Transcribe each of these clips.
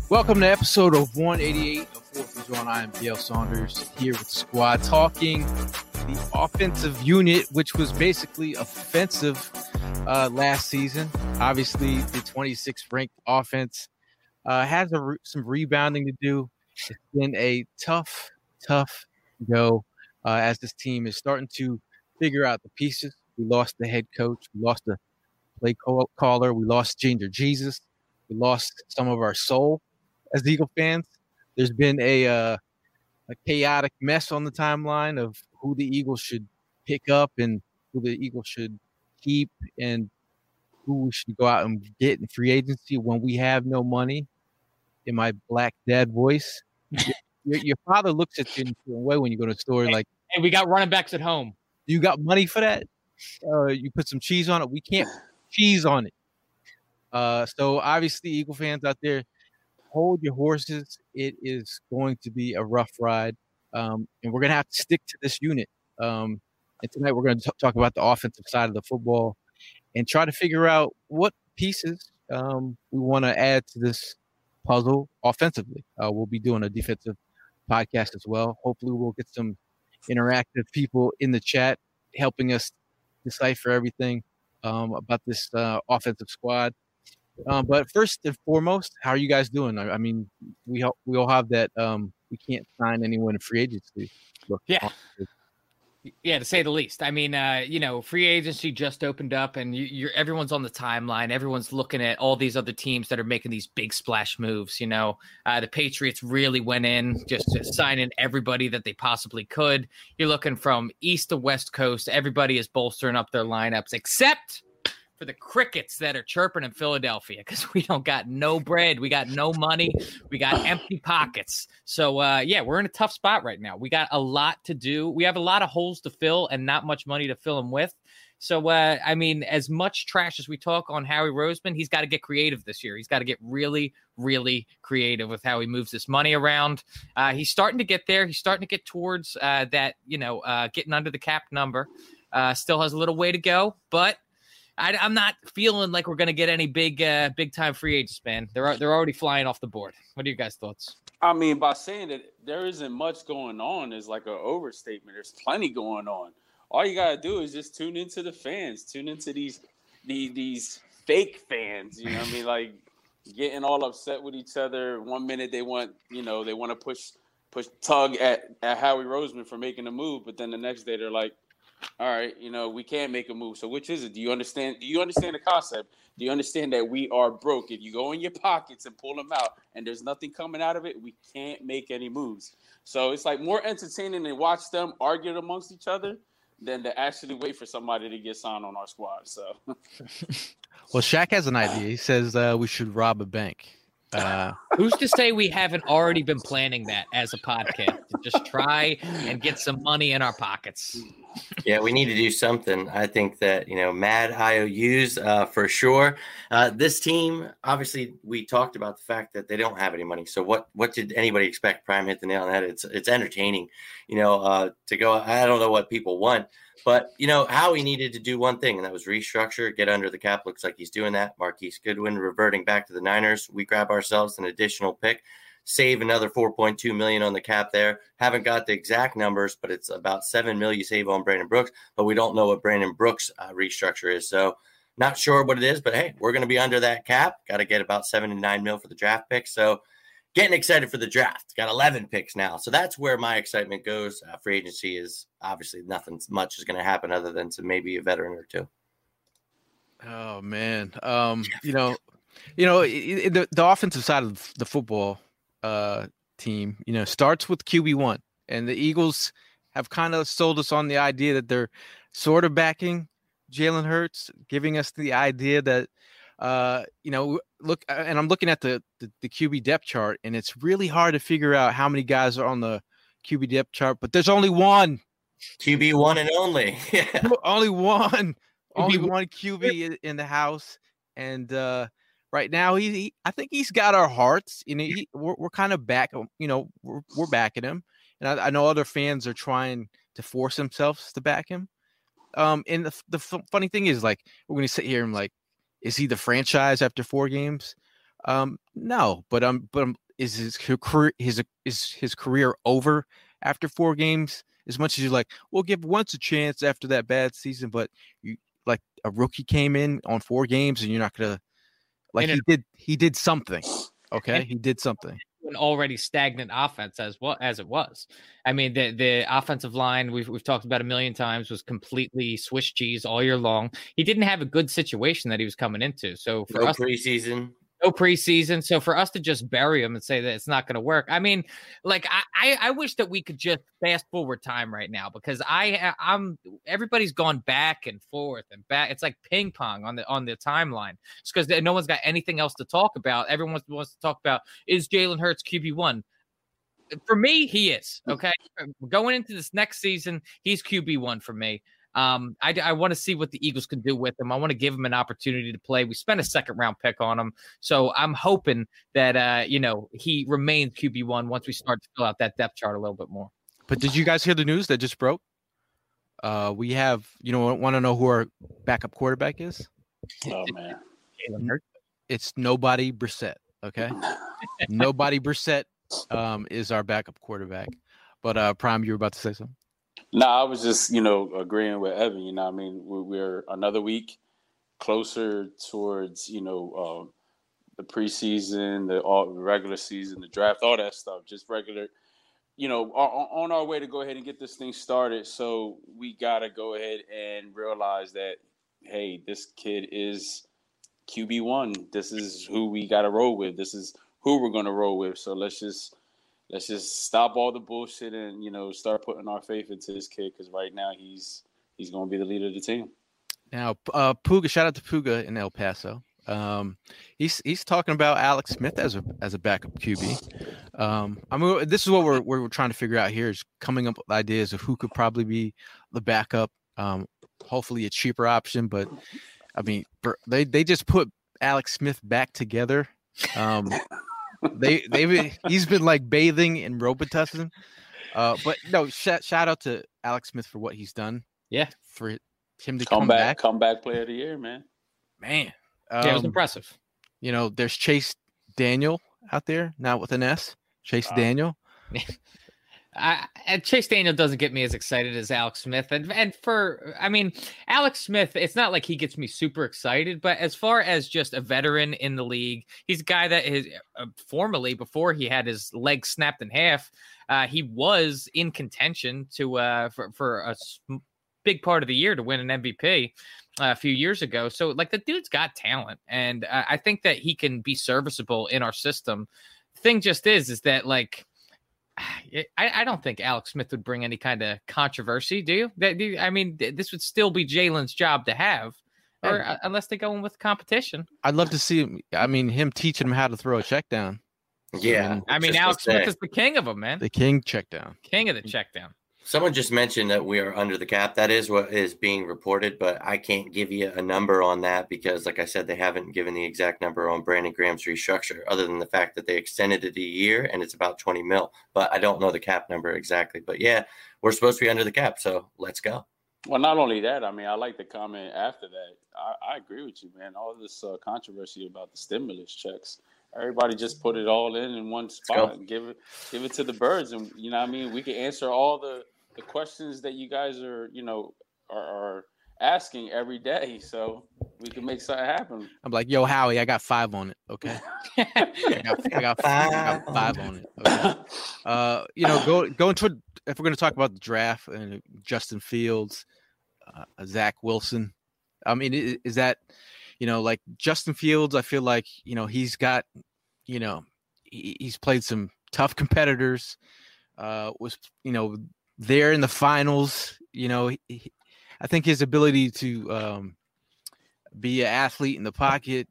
Welcome to episode of 188 of 4th and John. I am Dale Saunders here with the squad talking the offensive unit, which was basically offensive last season. Obviously, the 26th ranked offense has some rebounding to do. It's been a tough go as this team is starting to figure out the pieces. We lost the head coach. We lost the play caller. We lost Ginger Jesus. We lost some of our soul as Eagle fans. There's been a chaotic mess on the timeline of who the Eagles should pick up and who the Eagles should keep and who we should go out and get in free agency when we have no money. In my black dad voice, your father looks at you in a way when you go to the store like, hey, we got running backs at home. You got money for that? You put some cheese on it? We can't put cheese on it. So obviously, Eagle fans out there, hold your horses. It is going to be a rough ride, and we're going to have to stick to this unit. And tonight we're going to talk about the offensive side of the football and try to figure out what pieces we want to add to this puzzle offensively. We'll be doing a defensive podcast as well. Hopefully we'll get some interactive people in the chat helping us decipher everything about this offensive squad. But first and foremost, how are you guys doing? I mean, we all have that we can't sign anyone in free agency. Yeah, to say the least. I mean, free agency just opened up, and everyone's on the timeline. Everyone's looking at all these other teams that are making these big splash moves. The Patriots really went in just signing everybody that they possibly could. You're looking from east to west coast. Everybody is bolstering up their lineups, except for the crickets that are chirping in Philadelphia, because we don't got no bread. We got no money. We got empty pockets. So, we're in a tough spot right now. We got a lot to do. We have a lot of holes to fill and not much money to fill them with. So, as much trash as we talk on Howie Roseman, he's got to get creative this year. He's got to get really, really creative with how he moves this money around. He's starting to get there. He's starting to get towards getting under the cap number. Still has a little way to go, but I'm not feeling like we're going to get any big time free agents, man. They're already flying off the board. What are your guys' thoughts? I mean, by saying that there isn't much going on is like an overstatement. There's plenty going on. All you got to do is just tune into the fans. Tune into these fake fans. You know what I mean? Like getting all upset with each other. 1 minute they want to push tug at Howie Roseman for making a move, but then the next day they're like, all right, we can't make a move. So which is it? Do you understand the concept? Do you understand that we are broke? If you go in your pockets and pull them out and there's nothing coming out of it, we can't make any moves. So it's like more entertaining to watch them argue amongst each other than to actually wait for somebody to get signed on our squad. So, well, Shaq has an idea. He says we should rob a bank. Who's to say we haven't already been planning that as a podcast to just try and get some money in our pockets? Yeah, we need to do something. I think that, mad IOUs for sure. This team, obviously, we talked about the fact that they don't have any money. So what did anybody expect? Prime hit the nail on the head. It's entertaining, to go. I don't know what people want. But, Howie needed to do one thing, and that was restructure, get under the cap. Looks like he's doing that. Marquise Goodwin reverting back to the Niners. We grab ourselves an additional pick, save another $4.2 million on the cap there. Haven't got the exact numbers, but it's about $7 million you save on Brandon Brooks. But we don't know what Brandon Brooks' restructure is. So not sure what it is, but, hey, we're going to be under that cap. Got to get about $7 to $9 million for the draft pick. So getting excited for the draft. Got 11 picks now. So that's where my excitement goes. Free agency is obviously nothing much is going to happen other than to maybe a veteran or two. Oh, man. The offensive side of the football team, starts with QB1. And the Eagles have kind of sold us on the idea that they're sort of backing Jalen Hurts, giving us the idea that, look, and I'm looking at the QB depth chart, and it's really hard to figure out how many guys are on the QB depth chart, but there's only one. QB one and only. Yeah. Only one QB in the house. And right now, I think he's got our hearts. We're kind of back. We're backing him, and I know other fans are trying to force themselves to back him. And the funny thing is, like, we're going to sit here and like, is he the franchise after 4 games? No, but is his career over after 4 games? As much as you're like, we'll give once a chance after that bad season, but you like a rookie came in on 4 games and you're not gonna like he did something. Okay, he did something. An already stagnant offense as it was. I mean, the offensive line we've talked about a million times was completely Swiss cheese all year long. He didn't have a good situation that he was coming into. So for us, no preseason. So for us to just bury him and say that it's not going to work, I mean, like I wish that we could just fast forward time right now, because I'm everybody's gone back and forth and back. It's like ping pong on the timeline. It's because no one's got anything else to talk about. Everyone wants to talk about, is Jalen Hurts QB1? For me, he is. Okay, going into this next season, he's QB1 for me. I want to see what the Eagles can do with him. I want to give him an opportunity to play. We spent a 2nd round pick on him, so I'm hoping that he remains QB1 once we start to fill out that depth chart a little bit more. But did you guys hear the news that just broke? We have, want to know who our backup quarterback is? Oh man, it's nobody Brissett. Okay, nobody Brissett is our backup quarterback. But Prime, you were about to say something. No, I was just, agreeing with Evan. You know, I mean, we're another week closer towards, the preseason, the regular season, the draft, all that stuff. Just regular, on our way to go ahead and get this thing started. So we got to go ahead and realize that, hey, this kid is QB1. This is who we got to roll with. This is who we're going to roll with. So let's just stop all the bullshit and, start putting our faith into this kid, because right now he's going to be the leader of the team. Now, Puga, shout out to Puga in El Paso. He's talking about Alex Smith as a backup QB. I mean, this is what we're trying to figure out here, is coming up with ideas of who could probably be the backup. Hopefully a cheaper option, but I mean, they just put Alex Smith back together. He's been like bathing in Robitussin. But no, shout out to Alex Smith for what he's done. Yeah, for him to come back. Comeback player of the year, man. Man, it was impressive. There's Chase Daniel out there now with an S. Chase Daniel. Chase Daniel doesn't get me as excited as Alex Smith, and Alex Smith, it's not like he gets me super excited, but as far as just a veteran in the league, he's a guy that is formerly, before he had his leg snapped in half, he was in contention to for a big part of the year to win an MVP a few years ago. So like, the dude's got talent, and I think that he can be serviceable in our system. The thing just is that like, I don't think Alex Smith would bring any kind of controversy. Do you? I mean, this would still be Jalen's job to have, or unless they go in with competition. I'd love to see him. I mean, him teaching him how to throw a check down. Yeah. I mean, Alex Smith is the king of them, man. The king check down. King of the check down. Someone just mentioned that we are under the cap. That is what is being reported, but I can't give you a number on that because, like I said, they haven't given the exact number on Brandon Graham's restructure, other than the fact that they extended it a year and it's about 20 mil. But I don't know the cap number exactly. But yeah, we're supposed to be under the cap, so let's go. Well, not only that, I mean, I like the comment after that. I agree with you, man. All this controversy about the stimulus checks, everybody just put it all in one spot and give it to the birds, and you know what I mean. We can answer all the questions that you guys are asking every day, so we can make something happen. I'm like, yo, Howie, I got 5 on it. Okay, I got 5 on it. Okay. Going toward, if we're going to talk about the draft and Justin Fields, Zach Wilson. I mean, is that, like Justin Fields? I feel like he's got, he's played some tough competitors. Was there in the finals. I think his ability to be an athlete in the pocket,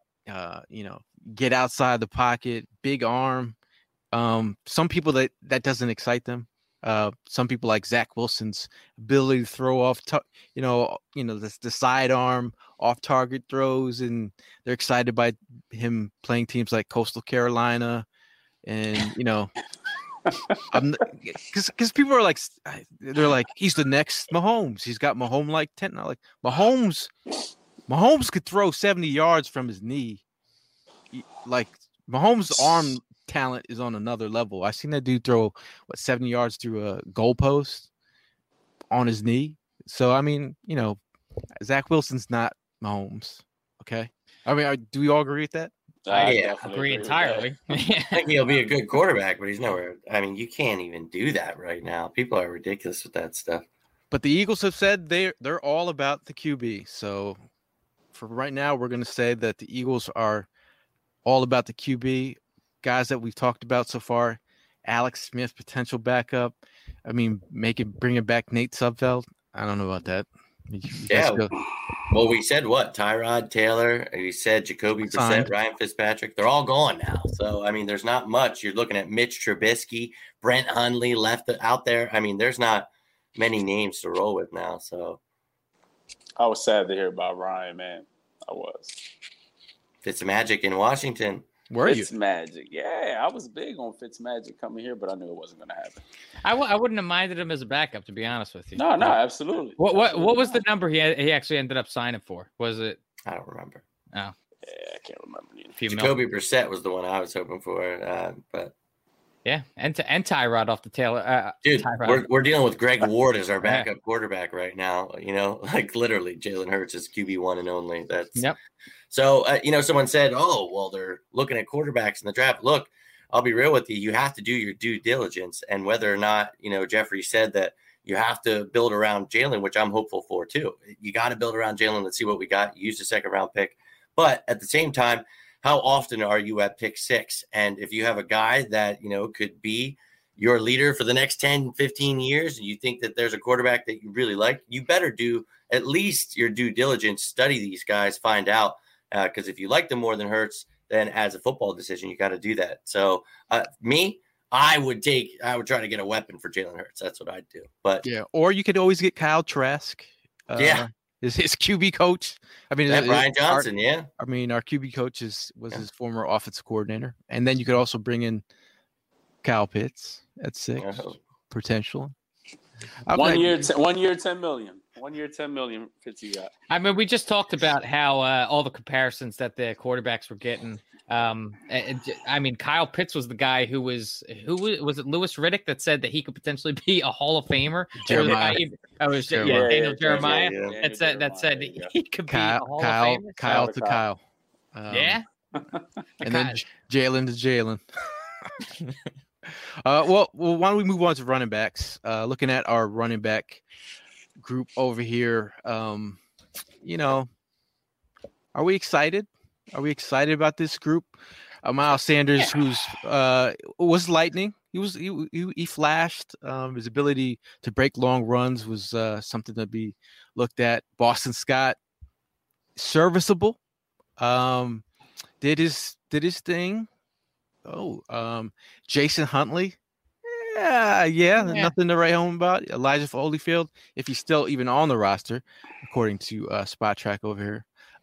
get outside the pocket, big arm. Some people that doesn't excite them. Some people like Zach Wilson's ability to throw off, the sidearm off target throws, and they're excited by him playing teams like Coastal Carolina, and because people are like, they're like, he's the next Mahomes. He's got Mahomes like 10. Like Mahomes could throw 70 yards from his knee, like Mahomes' arm talent is on another level. I seen that dude throw 70 yards through a goalpost on his knee. So I mean, Zach Wilson's not Mahomes. Okay, I mean, do we all agree with that? I agree entirely. I think he'll be a good quarterback, but he's nowhere. I mean, you can't even do that right now. People are ridiculous with that stuff. But the Eagles have said they're all about the QB. So for right now, we're going to say that the Eagles are all about the QB. Guys that we've talked about so far, Alex Smith, potential backup. I mean, bringing back Nate Sudfeld. I don't know about that. Well, we said what? Tyrod Taylor. We said Jacoby Brissett, Ryan Fitzpatrick. They're all gone now. So, I mean, there's not much. You're looking at Mitch Trubisky, Brent Hundley left out there. I mean, there's not many names to roll with now. So, I was sad to hear about Ryan, man. I was. Fitzmagic in Washington. Were you? Fitzmagic. Yeah, I was big on Fitzmagic coming here, but I knew it wasn't going to happen. I wouldn't have minded him as a backup, to be honest with you. No, absolutely. What was the number he actually ended up signing for? Was it? I don't remember. Oh. Yeah, I can't remember. Jacoby Brissett was the one I was hoping for, but. Yeah, and Tyrod off the tail. Dude, Tyrod. we're dealing with Greg Ward as our backup quarterback right now. Like literally Jalen Hurts is QB1 and only. Yep. So, someone said, oh, well, they're looking at quarterbacks in the draft. Look, I'll be real with you. You have to do your due diligence. And whether or not, Jeffrey said that you have to build around Jalen, which I'm hopeful for too. You got to build around Jalen. Let's see what we got. Use the second round pick. But at the same time, how often are you at pick 6? And if you have a guy that, could be your leader for the next 10, 15 years, and you think that there's a quarterback that you really like, you better do at least your due diligence, study these guys, find out. Because if you like them more than Hurts, then as a football decision, you got to do that. So I would try to get a weapon for Jalen Hurts. That's what I'd do. But yeah, or you could always get Kyle Trask. His QB coach. I mean, Brian Johnson. I mean, our QB coach was his former offensive coordinator, and then you could also bring in Kyle Pitts at 6 potentially. 1 year, 10 million. 1 year, 10 million. Fitz, you got. I mean, we just talked about how all the comparisons that the quarterbacks were getting. I mean, Kyle Pitts was the guy who was it Louis Riddick that said that he could potentially be a Hall of Famer? Jeremiah. Daniel Jeremiah. That said he could be a Hall of Famer. Kyle to Kyle. Yeah. And then Jalen to Jalen. Well, why don't we move on to running backs? Looking at our running back group over here, are we excited? Are we excited about this group? Miles Sanders, who's was lightning. He flashed. His ability to break long runs was something to be looked at. Boston Scott, serviceable. Did his thing. Jason Huntley. Yeah, nothing to write home about. Elijah Holyfield, if he's still even on the roster, according to Spot Track over here.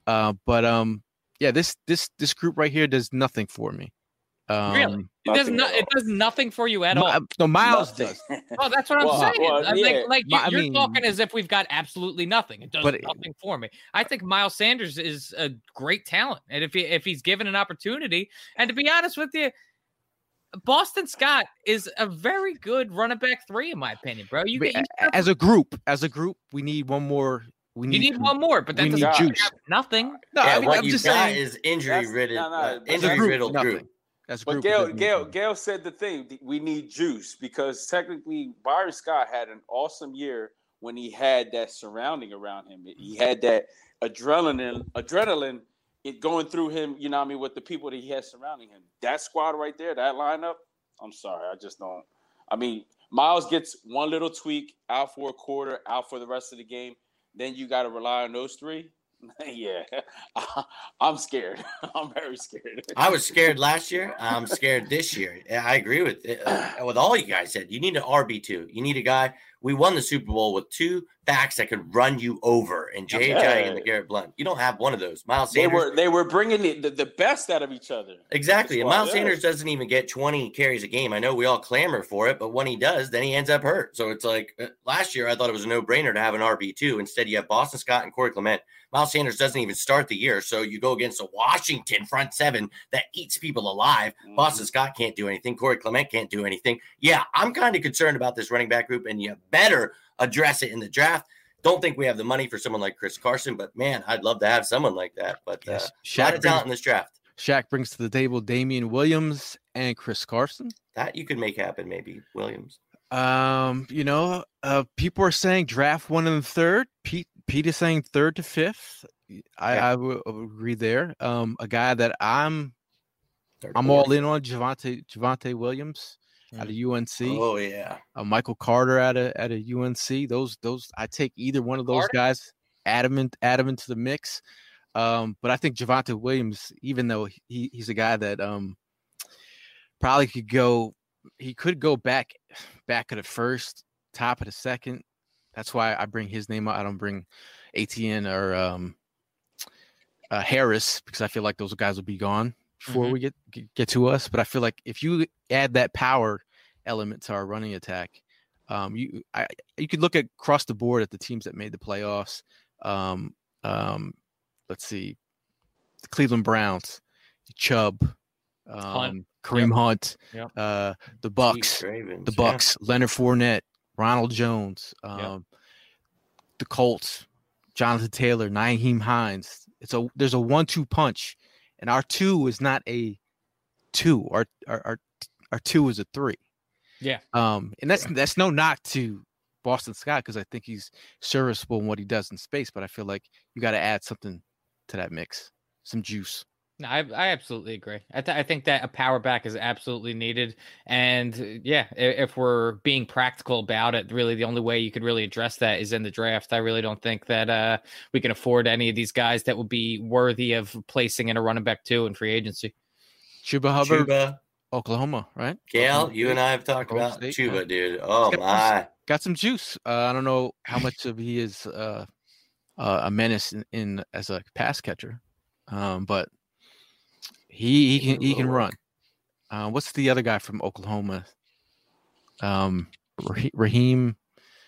This group right here does nothing for me. Really? It does nothing for you at all. No, Miles does. Oh, that's what I'm saying. You're talking as if we've got absolutely nothing. It does nothing for me. I think Miles Sanders is a great talent, and if he's given an opportunity, and to be honest with you, Boston Scott is a very good running back 3, in my opinion, bro. As a group, we need one more. You need one more, but that doesn't have nothing. No, what you've got is injury-riddled group. But Gail said the thing. We need juice because technically Byron Scott had an awesome year when he had that surrounding around him. He had that adrenaline it going through him, with the people that he has surrounding him. That squad right there, that lineup, I'm sorry. I just don't. I mean, Miles gets one little tweak, out for a quarter, out for the rest of the game. Then you got to rely on those 3. Yeah, I'm scared. I'm very scared. I was scared last year. I'm scared this year. I agree with all you guys said. You need an RB2. You need a guy we won the Super Bowl with two backs that could run you over, and J.J. and Garrett Blount. You don't have one of those. Miles Sanders. They were bringing the best out of each other. Exactly. And Miles Sanders doesn't even get 20 carries a game. I know we all clamor for it, but when he does, then he ends up hurt. So it's like last year, I thought it was a no-brainer to have an RB2. Instead, you have Boston Scott and Corey Clement. Miles Sanders doesn't even start the year. So you go against a Washington front seven that eats people alive. Mm-hmm. Boston Scott can't do anything. Corey Clement can't do anything. Yeah, I'm kind of concerned about this running back group, and you better address it in the draft. Don't think we have the money for someone like Chris Carson, but man, I'd love to have someone like that. But a lot of talent in this draft. Shaq brings to the table Damian Williams and Chris Carson. That you could make happen, maybe Williams. People are saying draft 1 and 3rd. Pete is saying 3rd to 5th. I would agree there. A guy that I'm all in on, Javonte Williams out of UNC. Oh yeah. Michael Carter out of UNC. Those I take either one of those guys, add him into the mix. But I think Javonte Williams, even though he's a guy that probably could go back at the first, top of the second. That's why I bring his name up. I don't bring Etienne or Harris, because I feel like those guys will be gone before we get to us. But I feel like if you add that power element to our running attack, you could look at across the board at the teams that made the playoffs. Let's see, the Cleveland Browns, Chubb, Kareem Hunt, the Bucks, Leonard Fournette, Ronald Jones, the Colts, Jonathan Taylor, Nyheim Hines. There's a 1-2 punch, and our 2 is not a 2. Our 2 is a 3. Yeah. And that's no knock to Boston Scott, because I think he's serviceable in what he does in space, but I feel like you got to add something to that mix, some juice. No, I absolutely agree. I think that a power back is absolutely needed. And if we're being practical about it, really the only way you could really address that is in the draft. I really don't think that we can afford any of these guys that would be worthy of placing in a running back 2 in free agency. Chuba Hubbard, Oklahoma, right? Gail, you and I have talked about Chuba, dude. Oh, got some juice. I don't know how much of he is a menace in as a pass catcher, but he can run. What's the other guy from Oklahoma? Raheem.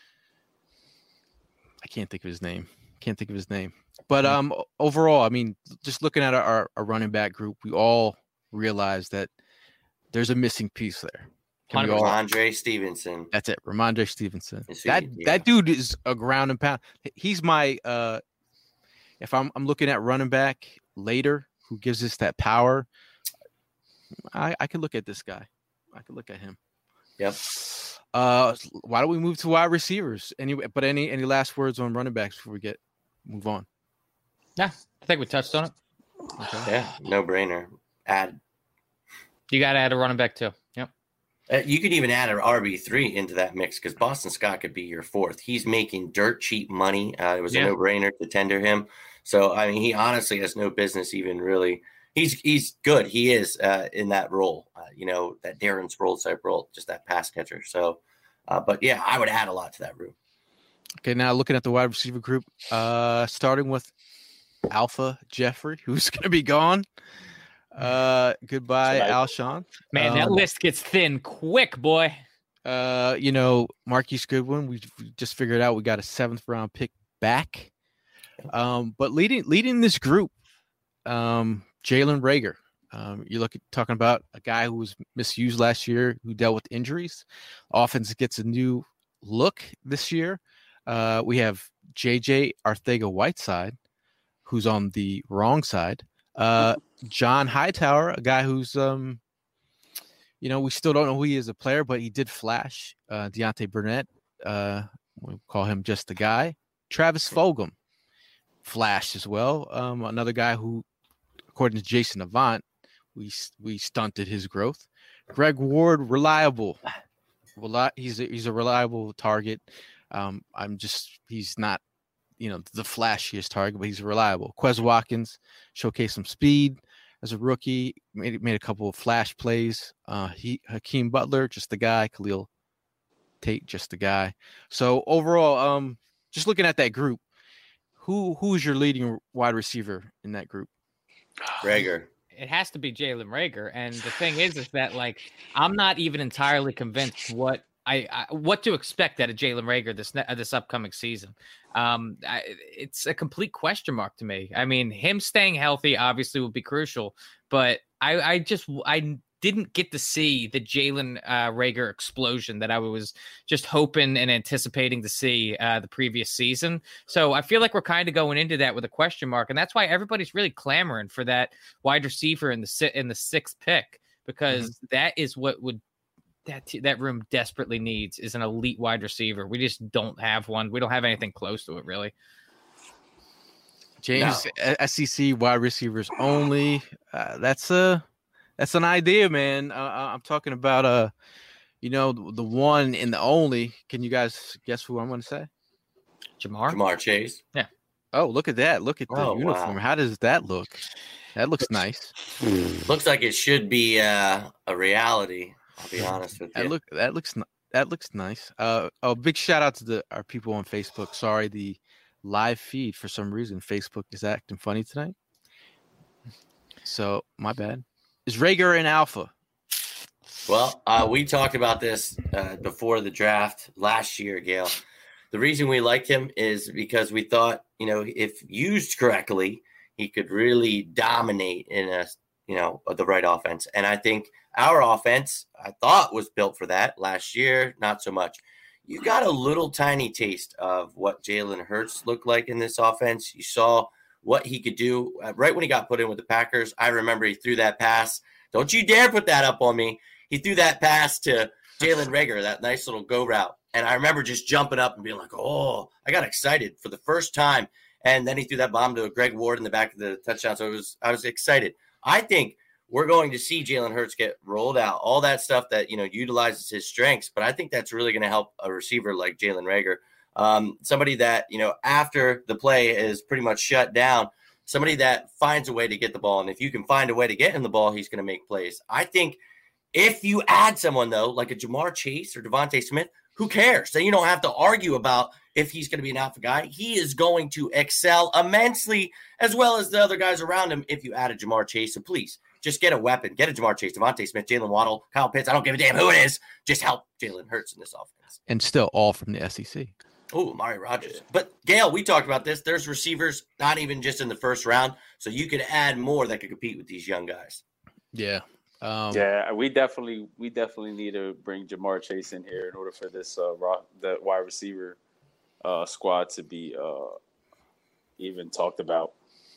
I can't think of his name. But overall, I mean, just looking at our running back group, we all realize that there's a missing piece there. Ramondre Stevenson. That's it, Ramondre Stevenson. That dude is a ground and pound. He's my if I'm looking at running back later who gives us that power, I could look at this guy. I could look at him. Yep. Why don't we move to wide receivers? Any last words on running backs before we move on? Yeah, I think we touched on it. Okay. Yeah, no brainer. You got to add a running back too. Yep. You could even add an RB3 into that mix, because Boston Scott could be your 4th. He's making dirt cheap money. It was a no-brainer to tender him. So, I mean, he honestly has no business even really. He's good. He is in that role, that Darren Sproles type role, just that pass catcher. So, but yeah, I would add a lot to that room. Okay, now looking at the wide receiver group, starting with Alpha Jeffrey, who's going to be gone. Goodbye, Alshon. Man, that list gets thin quick, boy. Marquise Goodwin, we just figured out we got a 7th round pick back. But leading this group, Jalen Reagor. You're talking about a guy who was misused last year, who dealt with injuries. Offense gets a new look this year. We have JJ Arcega-Whiteside, who's on the wrong side. John Hightower, a guy who's, we still don't know who he is as a player, but he did flash. Deontay Burnett, we'll call him just the guy. Travis Fulgham flashed as well. Another guy who, according to Jason Avant, we stunted his growth. Greg Ward, reliable. He's a reliable target. He's not, the flashiest target, but he's reliable. Quez Watkins showcased some speed as a rookie, made a couple of flash plays. Hakeem Butler, just the guy. Khalil Tate just the guy. So overall, just looking at that group, who's your leading wide receiver in that group? Reagor. It has to be Jalen Reagor. And the thing is that like I'm not even entirely convinced what to expect out of Jalen Reagor this upcoming season. It's a complete question mark to me. I mean, him staying healthy obviously will be crucial, but I didn't get to see the Jalen Reagor explosion that I was just hoping and anticipating to see the previous season. So I feel like we're kind of going into that with a question mark, and that's why everybody's really clamoring for that wide receiver in the 6th pick, because that is what that room desperately needs, is an elite wide receiver. We just don't have one. We don't have anything close to it, really. James, SEC wide receivers only. That's an idea, man. I'm talking about the one and the only. Can you guys guess who I'm going to say? Ja'Marr Chase. Yeah. Oh, look at that! Look at the uniform. Wow. How does that look? That looks nice. Looks like it should be a reality. I'll be honest with you. That looks nice. Big shout out to our people on Facebook. Sorry, the live feed for some reason Facebook is acting funny tonight. So my bad. Is Reagor an alpha? Well, we talked about this before the draft last year, Gail. The reason we liked him is because we thought, if used correctly, he could really dominate in the right offense. And I think our offense, I thought, was built for that last year. Not so much. You got a little tiny taste of what Jalen Hurts looked like in this offense. You saw what he could do right when he got put in with the Packers. I remember he threw that pass. Don't you dare put that up on me. He threw that pass to Jalen Reagor, that nice little go route. And I remember just jumping up and being like, oh, I got excited for the first time. And then he threw that bomb to Greg Ward in the back of the touchdown. So I was excited. I think we're going to see Jalen Hurts get rolled out, all that stuff that, utilizes his strengths. But I think that's really going to help a receiver like Jalen Reagor. Somebody that, after the play is pretty much shut down, somebody that finds a way to get the ball. And if you can find a way to get him the ball, he's going to make plays. I think if you add someone, though, like a Ja'Marr Chase or Devontae Smith, who cares? Then you don't have to argue about if he's going to be an alpha guy. He is going to excel immensely, as well as the other guys around him, if you add a Ja'Marr Chase. So please, just get a weapon. Get a Ja'Marr Chase, Devontae Smith, Jalen Waddle, Kyle Pitts. I don't give a damn who it is. Just help Jalen Hurts in this offense. And still all from the SEC. Oh, Amari Rodgers. But, Gail, we talked about this. There's receivers not even just in the first round, so you could add more that could compete with these young guys. Yeah. We definitely need to bring Ja'Marr Chase in here in order for this the wide receiver squad to be even talked about.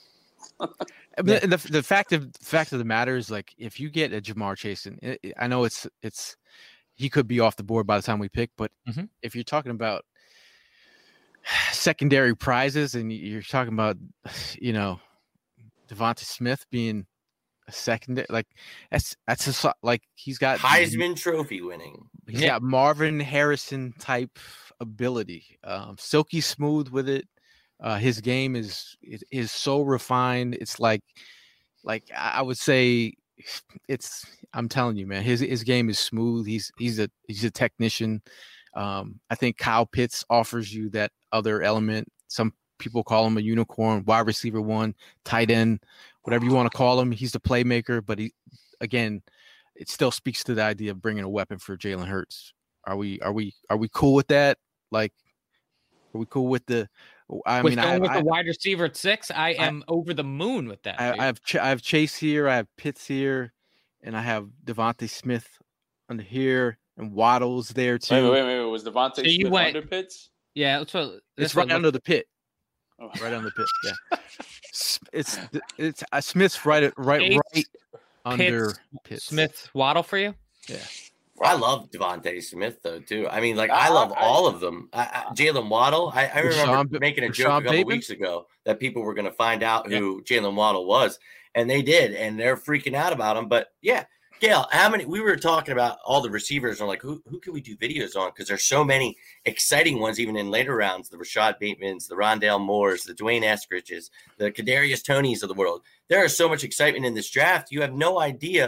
The fact of the matter is, like, if you get a Ja'Marr Chase, and I know it's he could be off the board by the time we pick, but if you're talking about secondary prizes and you're talking about, Devontae Smith being a secondary, like that's just, like, he's got Heisman Trophy winning. He's got Marvin Harrison type ability, silky smooth with it. His game is so refined. It's like I would say I'm telling you, man, his game is smooth. He's a technician. I think Kyle Pitts offers you that other element. Some people call him a unicorn, wide receiver one, tight end, whatever you want to call him. He's the playmaker, but it still speaks to the idea of bringing a weapon for Jalen Hurts. Are we cool with that? Like, are we cool with the? With the wide receiver at 6, I am over the moon with that. I have Chase here, I have Pitts here, and I have Devontae Smith under here, and Waddle's there too. Wait. Was Devontae Smith under Pitts? Yeah, it's right under the pit. Oh. Right under the pit. Yeah, it's Smith's right under Pitts. Smith, Waddle for you. Yeah. I love Devontae Smith, though, too. I mean, like, I love all of them. Jalen Waddle, I remember making a joke a couple weeks ago that people were going to find out who Jalen Waddle was, and they did, and they're freaking out about him. But, yeah, Gail, we were talking about all the receivers, and like, who can we do videos on? Because there's so many exciting ones, even in later rounds, the Rashad Batemans, the Rondale Moores, the Dwayne Eskridges, the Kadarius Tonys of the world. There is so much excitement in this draft. You have no idea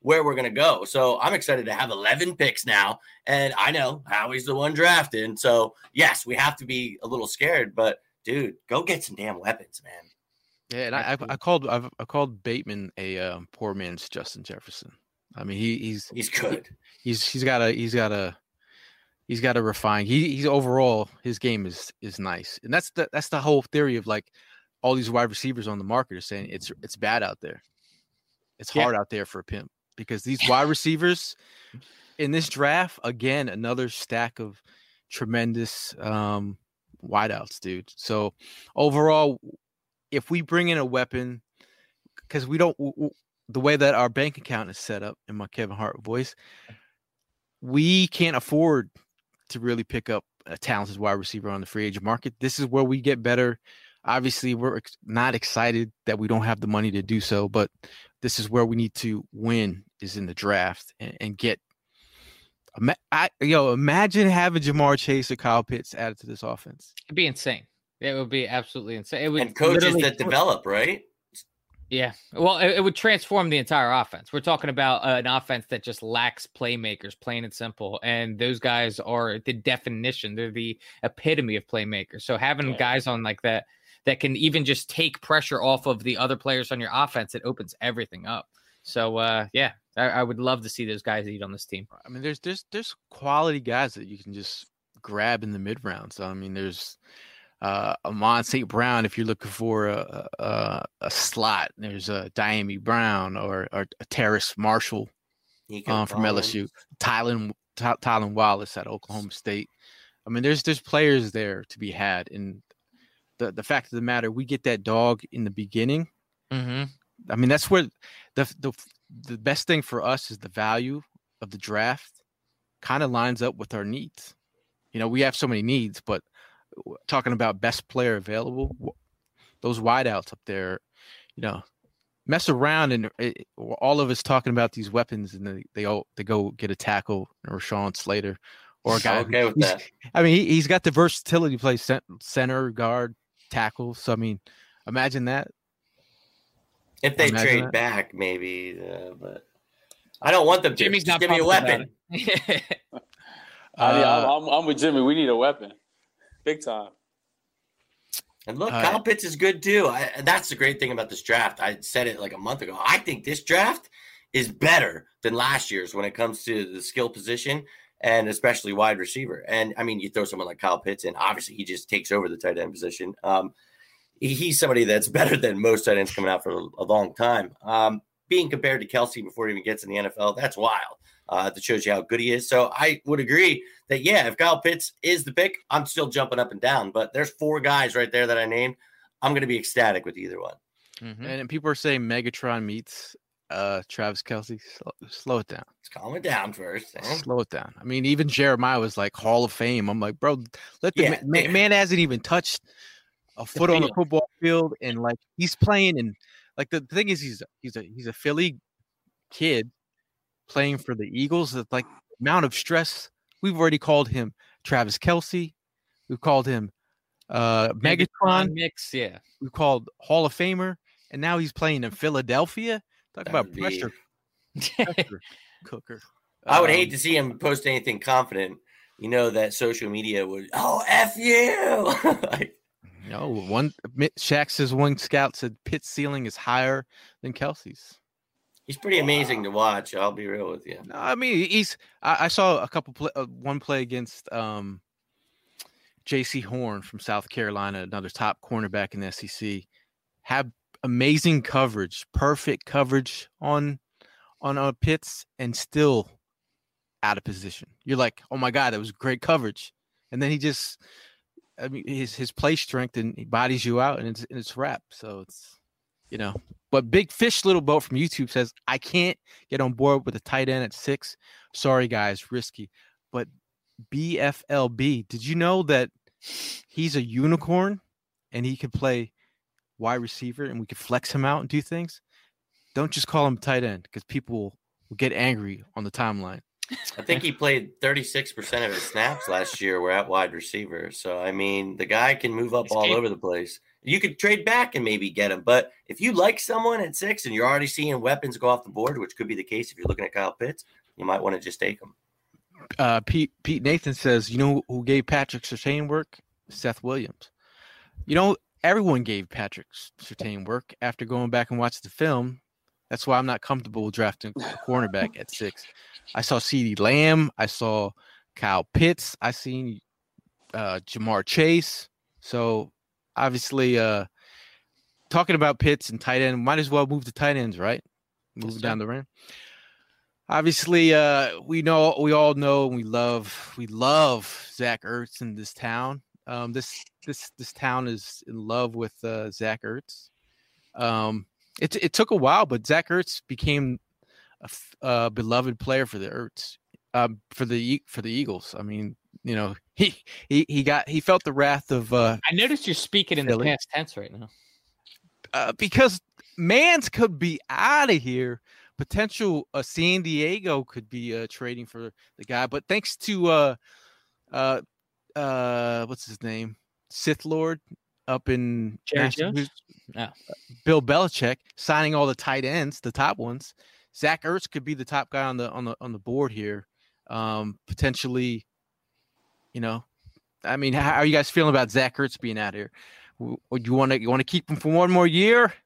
where we're going to go. So I'm excited to have 11 picks now. And I know Howie's the one drafted. So, yes, we have to be a little scared. But, dude, go get some damn weapons, man. Yeah, and I called Bateman a poor man's Justin Jefferson. I mean, he's good. He's got to refine. He's overall his game is nice, and that's the whole theory of like all these wide receivers on the market are saying it's bad out there. It's hard out there for a pimp because these wide receivers in this draft, again, another stack of tremendous wideouts, dude. So overall, if we bring in a weapon, because we don't, the way that our bank account is set up in my Kevin Hart voice, we can't afford to really pick up a talented wide receiver on the free agent market. This is where we get better. Obviously, we're not excited that we don't have the money to do so, but this is where we need to win is in the draft and get. Imagine having Jamar Chase or Kyle Pitts added to this offense. It'd be insane. It would be absolutely insane. It would, and coaches that develop, right? Yeah. Well, it would transform the entire offense. We're talking about an offense that just lacks playmakers, plain and simple. And those guys are the definition. They're the epitome of playmakers. So having guys on like that can even just take pressure off of the other players on your offense, it opens everything up. So, I would love to see those guys eat on this team. I mean, there's quality guys that you can just grab in the mid rounds. I mean, there's Amon St. Brown, if you're looking for a slot, there's a Diami Brown or a Terrace Marshall from LSU, Tylan Wallace at Oklahoma State. I mean, there's players there to be had. And the fact of the matter, we get that dog in the beginning. Mm-hmm. I mean, that's where the best thing for us is the value of the draft kind of lines up with our needs. You know, we have so many needs, but talking about best player available, those wideouts up there, you know, mess around and all of us talking about these weapons and they go get a tackle or Rashawn Slater or a guy. Okay with that. I mean, he's got the versatility to play center, guard, tackle. So I mean, imagine that. If they trade back, maybe, but I don't want them to. Jimmy's just not give me a weapon. I'm with Jimmy. We need a weapon. Big time. And look, Kyle Pitts is good too. That's the great thing about this draft. I said it like a month ago. I think this draft is better than last year's when it comes to the skill position and especially wide receiver. And I mean, you throw someone like Kyle Pitts in, obviously he just takes over the tight end position. He's somebody that's better than most tight ends coming out for a long time. Being compared to Kelsey before he even gets in the NFL, that's wild. That shows you how good he is. So I would agree that, if Kyle Pitts is the pick, I'm still jumping up and down. But there's 4 guys right there that I named. I'm going to be ecstatic with either one. Mm-hmm. And people are saying Megatron meets Travis Kelce. Slow it down. Let's calm it down first. Slow it down. I mean, even Jeremiah was like Hall of Fame. I'm like, bro, let the man hasn't even touched a foot on the football field, and like he's playing. And like the thing is, he's a Philly kid playing for the Eagles. That like amount of stress. We've already called him Travis Kelce. We've called him Megatron mix. Yeah, we've called Hall of Famer, and now he's playing in Philadelphia. Talk about pressure cooker. I would hate to see him post anything confident. You know that social media would. Oh, F you. Shaq says one scout said Pitt's ceiling is higher than Kelce's. He's pretty amazing to watch. I'll be real with you. No, I mean, I saw a couple one play against J.C. Horn from South Carolina, another top cornerback in the SEC. Had amazing coverage, perfect coverage on Pitts, and still out of position. You're like, oh my God, that was great coverage, and then he just. I mean, his play strength and he bodies you out, and it's wrap. So it's, but Big Fish Little Boat from YouTube says, I can't get on board with a tight end at 6. Sorry, guys, risky. But BFLB, did you know that he's a unicorn and he could play wide receiver and we could flex him out and do things? Don't just call him tight end because people will get angry on the timeline. I think he played 36% of his snaps last year were at wide receiver. So, I mean, the guy can move up all over the place. You could trade back and maybe get him. But if you like someone at 6 and you're already seeing weapons go off the board, which could be the case if you're looking at Kyle Pitts, you might want to just take him. Pete Nathan says, you know who gave Patrick Surtain work? Seth Williams. You know, everyone gave Patrick Surtain work after going back and watching the film. That's why I'm not comfortable drafting a cornerback at 6. I saw CeeDee Lamb. I saw Kyle Pitts. I seen Jamar Chase. So obviously, talking about Pitts and tight end, might as well move to tight ends, right? Move down the rim. Obviously, we all know and we love Zach Ertz in this town. This town is in love with Zach Ertz. It took a while, but Zach Ertz became a beloved player for the Ertz, for the Eagles. I mean, you know, he felt the wrath of. I noticed you're speaking in Philly. the past tense right now. Because Mans could be out of here. Potential San Diego could be trading for the guy, but thanks to what's his name, Sith Lord up in Jerry Jones? Bill Belichick signing all the tight ends, the top ones. Zach Ertz could be the top guy on the board here. Potentially, you know, I mean, how are you guys feeling about Zach Ertz being out here? Would you want to keep him for one more year?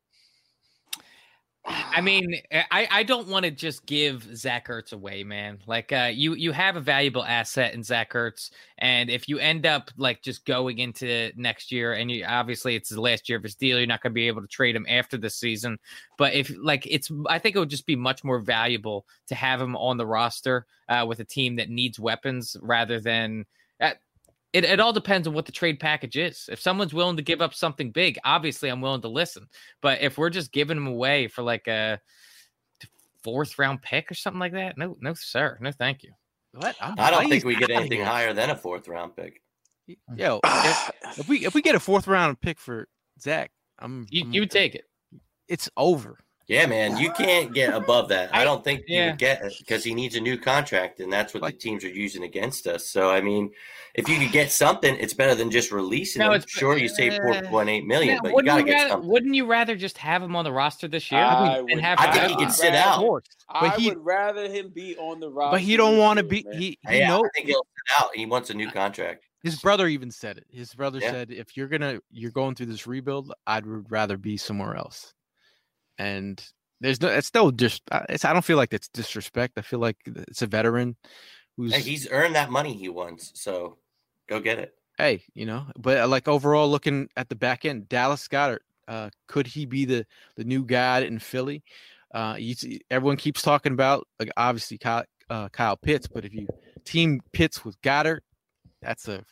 I mean, I don't want to just give Zach Ertz away, man. Like, you have a valuable asset in Zach Ertz, and if you end up like just going into next year, and obviously it's the last year of his deal, you're not going to be able to trade him after the season. But if I think it would just be much more valuable to have him on the roster with a team that needs weapons rather than. It all depends on what the trade package is. If someone's willing to give up something big, obviously I'm willing to listen. But if we're just giving them away for like a 4th round pick or something like that, no, sir, no, thank you. What? I don't think we get anything higher than a 4th round pick. Yo, if we get a 4th round pick for Zach, you would take it. It's over. Yeah, man, you can't get above that. I don't think you yeah. would get it because he needs a new contract, and that's what the teams are using against us. So, I mean, if you could get something, it's better than just releasing him. Sure, you save $4.8 million, but you got to get something. Wouldn't you rather just have him on the roster this year? I think he can sit out. I would rather him be on the roster. But he don't want to be. I think he'll sit out. He wants a new contract. His brother even said it. His brother said, "If you're going through this rebuild, I'd rather be somewhere else." And it's no just. I don't feel like it's disrespect. I feel like it's a veteran who's. Hey, he's earned that money he wants, so go get it. Hey, you know, but like overall, looking at the back end, Dallas Goedert, could he be the new guy in Philly? Everyone keeps talking about like obviously Kyle Pitts, but if you team Pitts with Goddard, that's a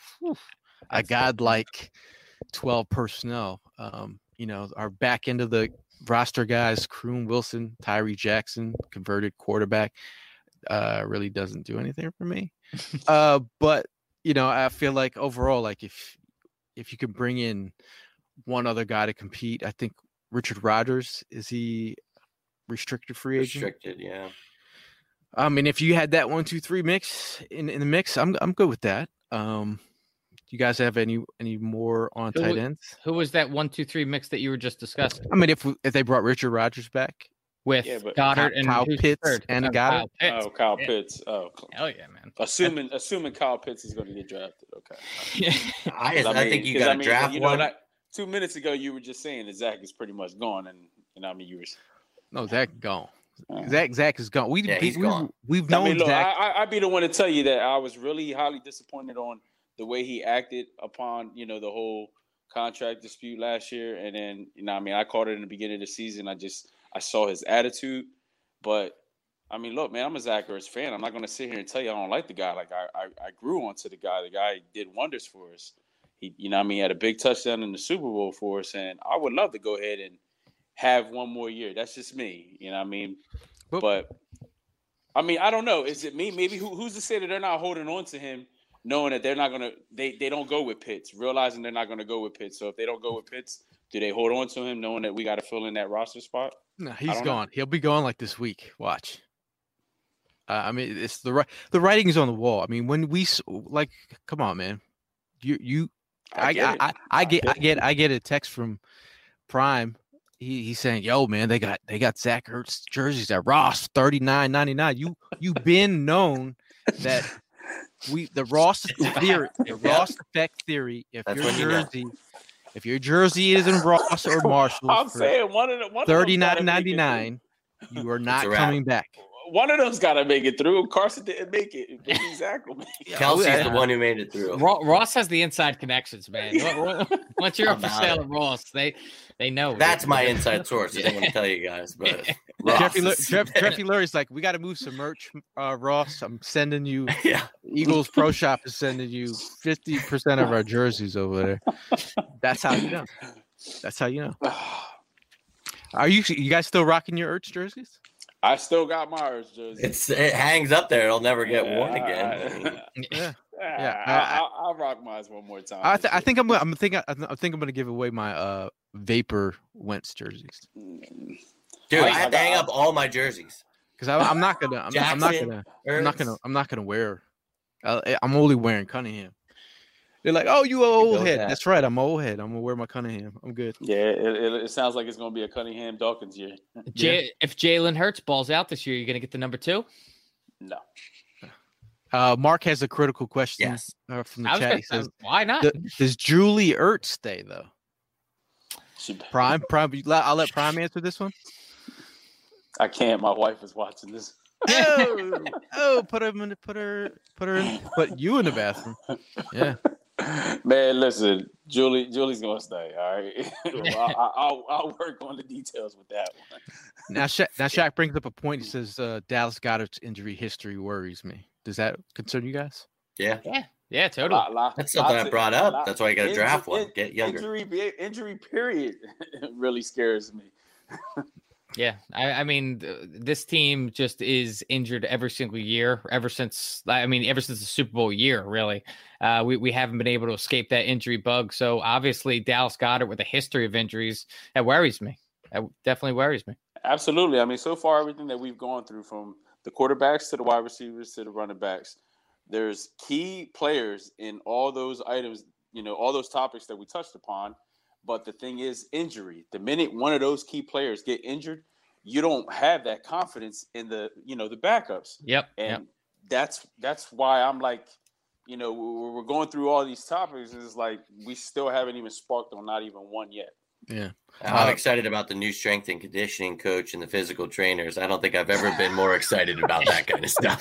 godlike 12 personnel. You know, our back end of the roster guys, Kroon, Wilson, Tyree Jackson, converted quarterback, really doesn't do anything for me. But you know, I feel like overall, like if you could bring in one other guy to compete, I think Richard Rodgers, is he restricted free agent? Restricted, yeah. I mean, if you had that 1, 2, 3 mix in the mix, I'm good with that. Do you guys have any more on tight ends? Who was that 1, 2, 3 mix that you were just discussing? I mean, if they brought Richard Rodgers back with Goddard and Kyle Pitts and Goddard. Kyle Pitts. Oh, hell yeah, man! Assuming Kyle Pitts is going to get drafted. Okay. I think you got to draft one. 2 minutes ago, you were just saying that Zach is pretty much gone, and I mean, you were. No, Zach gone. Zach is gone. He's gone. We've known Zach. I'd be the one to tell you that I was really highly disappointed on the way he acted upon, the whole contract dispute last year. And then, I mean, I called it in the beginning of the season. I saw his attitude. But, I mean, look, man, I'm a Zach Ertz fan. I'm not going to sit here and tell you I don't like the guy. Like, I grew onto the guy. The guy did wonders for us. He, had a big touchdown in the Super Bowl for us. And I would love to go ahead and have one more year. That's just me. You know what I mean? But, I mean, I don't know. Is it me? Maybe who's to say that they're not holding on to him, knowing that they're not going to they don't go with Pitts, realizing they're not going to go with Pitts. So if they don't go with Pitts, do they hold on to him, knowing that we got to fill in that roster spot? No, he's gone. He'll be gone like this week. Watch. I mean, it's the writing is on the wall. I mean, when we come on, man, you I get a text from Prime. He's saying, "Yo, man, they got Zach Ertz jerseys at Ross, $39.99. You've been known that the Ross theory, Ross effect theory. If your jersey is in Ross or Marshall, I'm saying one of $39.99, you are not coming back. One of them's got to make it through. Carson didn't make it. Exactly. Kelsey's the one who made it through. Ross has the inside connections, man. Once you're up for sale at Ross, they know. That's my inside source. I didn't want to tell you guys, but Jeffrey Lurie's like, we got to move some merch, Ross. I'm sending you. Eagles Pro Shop is sending you 50% of our jerseys over there. That's how you know. That's how you know. Are you guys still rocking your Ertz jerseys? I still got my Ertz jersey. It hangs up there. It'll never get worn again. I'll rock mine one more time. I think I'm gonna give away my Vapor Wentz jerseys. Dude, I had to hang up all my jerseys because I'm not gonna wear. I'm only wearing Cunningham. They're like, "Oh, you old head." That's right. I'm old head. I'm gonna wear my Cunningham. I'm good. Yeah, it sounds like it's gonna be a Cunningham Dawkins year. If Jalen Hurts balls out this year, you're gonna get the number 2? No. Mark has a critical question. Yes. From the chat. He says, "Why not? Does Julie Ertz stay though?" Prime. I'll let Prime answer this one. I can't. My wife is watching this. Put you in the bathroom. Yeah. Man, listen, Julie's gonna stay. All right. I'll work on the details with that one. Now Shaq brings up a point. He says Dallas Goedert's injury history worries me. Does that concern you guys? Yeah, totally. That's something I brought up. That's why you got to draft one. Get younger. Injury period really scares me. Yeah, I mean, this team just is injured every single year ever since the Super Bowl year, really. We haven't been able to escape that injury bug. So obviously Dallas Goedert with a history of injuries, that worries me. That definitely worries me. Absolutely. I mean, so far, everything that we've gone through from the quarterbacks to the wide receivers to the running backs, there's key players in all those items, all those topics that we touched upon. But the thing is injury. The minute one of those key players get injured, you don't have that confidence in the backups. Yep. And that's why I'm like, we're going through all these topics. And it's like we still haven't even sparked on not even one yet. Yeah. I'm excited about the new strength and conditioning coach and the physical trainers. I don't think I've ever been more excited about that kind of stuff.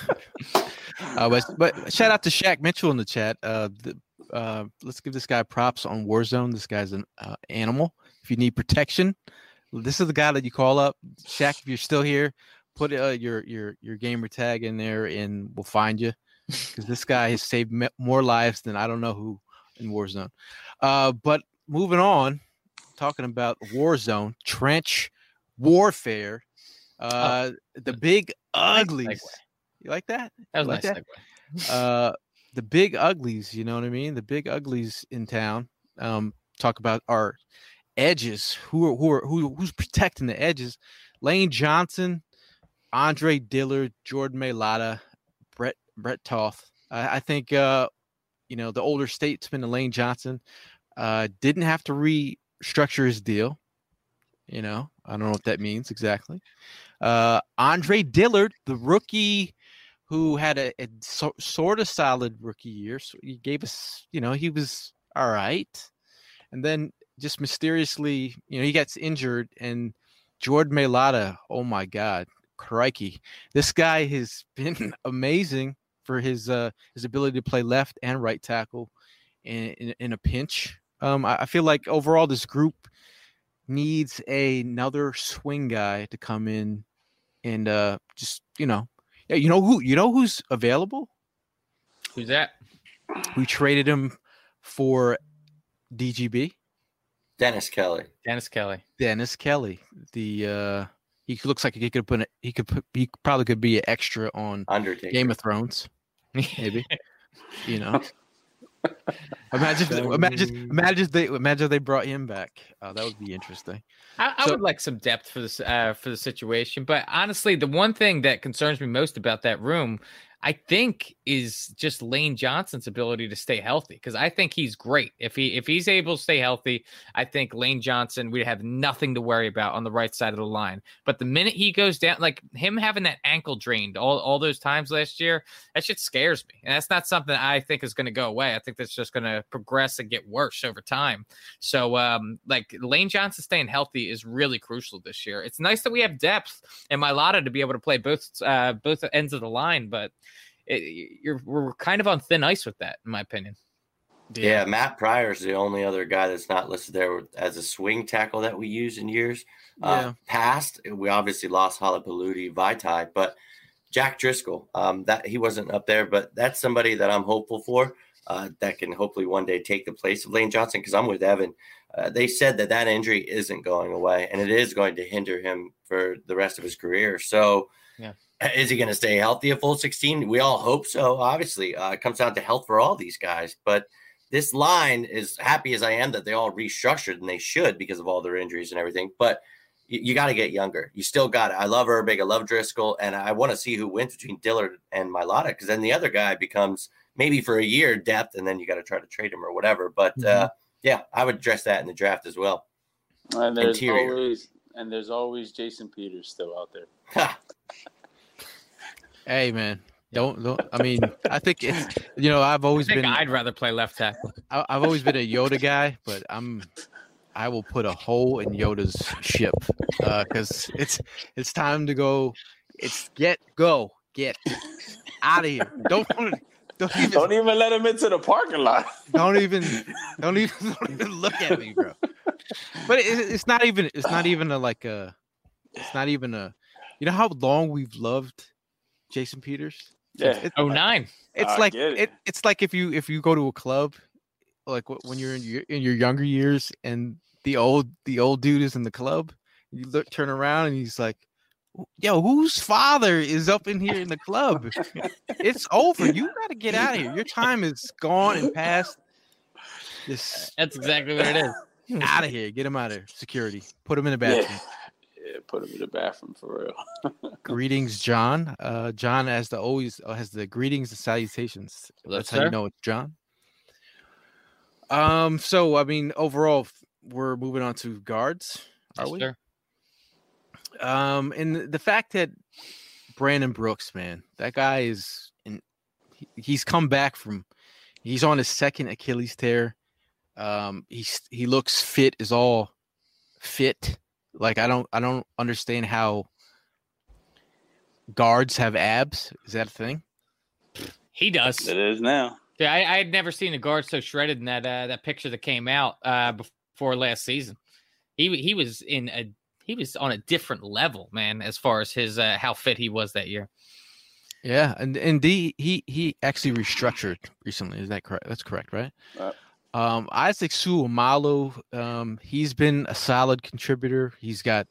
But shout out to Shaq Mitchell in the chat. Let's give this guy props on Warzone. This guy's an animal. If you need protection, this is the guy that you call up. Shaq, if you're still here, put your gamer tag in there and we'll find you, because this guy has saved more lives than I don't know who in Warzone. But moving on, talking about Warzone, trench warfare, the big uglies. You like that? That was nice segue. The big uglies, you know what I mean? The big uglies in town. Talk about our edges. Who's protecting the edges? Lane Johnson, Andre Dillard, Jordan Mailata, Brett Toth. I think the older statesman, Lane Johnson, didn't have to restructure his deal. I don't know what that means exactly. Andre Dillard, the rookie who had a sort of solid rookie year. So he gave us, he was all right. And then just mysteriously, he gets injured. And Jordan Mailata, oh my God, crikey. This guy has been amazing for his ability to play left and right tackle in a pinch. I feel like overall this group needs another swing guy to come in and just, yeah, who's available? Who's that? We traded him for DGB. Dennis Kelly. The he looks like he probably could be an extra on Undertaker. Game of Thrones. Maybe. Imagine if they brought him back. That would be interesting. I would like some depth for this for the situation. But honestly, the one thing that concerns me most about that room, I think is just Lane Johnson's ability to stay healthy, because I think he's great. If he's able to stay healthy, I think Lane Johnson, we'd have nothing to worry about on the right side of the line. But the minute he goes down, like him having that ankle drained all those times last year, that shit scares me. And that's not something I think is going to go away. I think that's just going to progress and get worse over time. So like Lane Johnson staying healthy is really crucial this year. It's nice that we have depth in Mailata to be able to play both ends of the line, but we're kind of on thin ice with that, in my opinion. Yeah, Matt Pryor is the only other guy that's not listed there as a swing tackle that we use in years past. We obviously lost Halapaludi, Vaitai, but Jack Driscoll, that he wasn't up there, but that's somebody that I'm hopeful for that can hopefully one day take the place of Lane Johnson, because I'm with Evan. They said that injury isn't going away, and it is going to hinder him for the rest of his career. So is he going to stay healthy a full 16? We all hope so, obviously. It comes down to health for all these guys. But this line, as happy as I am that they all restructured, and they should because of all their injuries and everything, but you got to get younger. You still got it. I love Herbig. I love Driscoll. And I want to see who wins between Dillard and Mailata, because then the other guy becomes maybe for a year depth, and then you got to try to trade him or whatever. But, I would address that in the draft as well. And there's always Jason Peters still out there. Hey, man. Don't. I mean, I think it's. I'd rather play left tackle. I've always been a Yoda guy, but I will put a hole in Yoda's ship because it's time to go. Get out of here. Don't even let him into the parking lot. Don't even look at me, bro. But it's not even you know how long we've loved Jason Peters? Yeah. 09. It's like if you go to a club, like when you're in your younger years, and the old dude is in the club, you turn around and he's like, yo, whose father is up in here in the club? It's over. You got to get out of here. Your time is gone and past. That's exactly what it is. Out of here. Get him out of here. Security. Put him in the bathroom. Yeah, put him in the bathroom for real. Greetings, John. John, as always, has the greetings and salutations. That's how you know it's John. So, I mean, overall, we're moving on to guards. Are we? Sir. And the fact that Brandon Brooks, man, that guy he's come back he's on his second Achilles tear. He looks fit as all fit. Like I don't understand how guards have abs. Is that a thing? He does. It is now. Yeah, I had never seen a guard so shredded in that picture that came out before last season. He was on a different level, man, as far as his how fit he was that year. Yeah, and he actually restructured recently. Is that correct? That's correct, right? Isaac Suamalo, he's been a solid contributor. He's got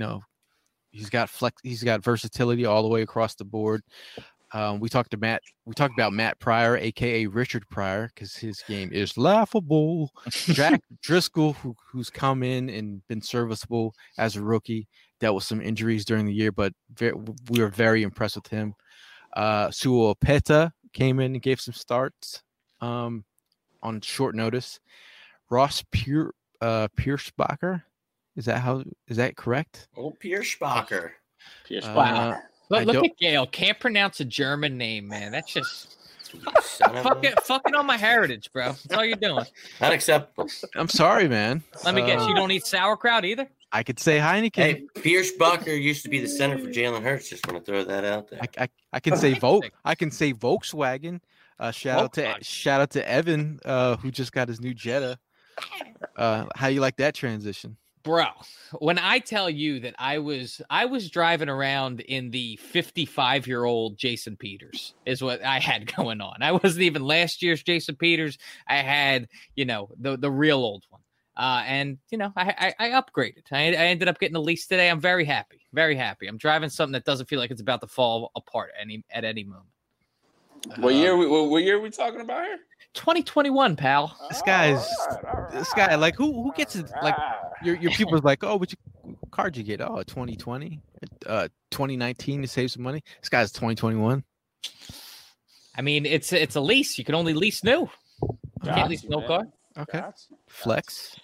versatility all the way across the board. We talked about Matt Pryor, aka Richard Pryor, because his game is laughable. Jack Driscoll, who's come in and been serviceable as a rookie, dealt with some injuries during the year, but we were very impressed with him. Suo Peta came in and gave some starts on short notice. Ross Pierschbacher, is that correct? Oh, Pierschbacher. Look at Gail. Can't pronounce a German name, man. That's just fucking on my heritage, bro. That's all you're doing. Unacceptable. I'm sorry, man. Let me guess. You don't eat sauerkraut either? I could say Heineken. Hey, Pierschbacher used to be the center for Jalen Hurts. Just want to throw that out there. I can say I can say Volkswagen. Shout out to Evan, who just got his new Jetta. How you like that transition? Bro, when I tell you that I was driving around in the 55-year-old Jason Peters is what I had going on. I wasn't even last year's Jason Peters. I had, the real old one. And I upgraded. I ended up getting a lease today. I'm very happy. Very happy. I'm driving something that doesn't feel like it's about to fall apart at any moment. What year are we talking about here? 2021, pal. This guy, like who gets it? Like your people's like, oh, which card you get? Oh, 2020, 2019 to save some money. This guy's 2021. I mean, it's a lease. You can only lease new. You can't lease no car. Okay. Gotcha. Flex.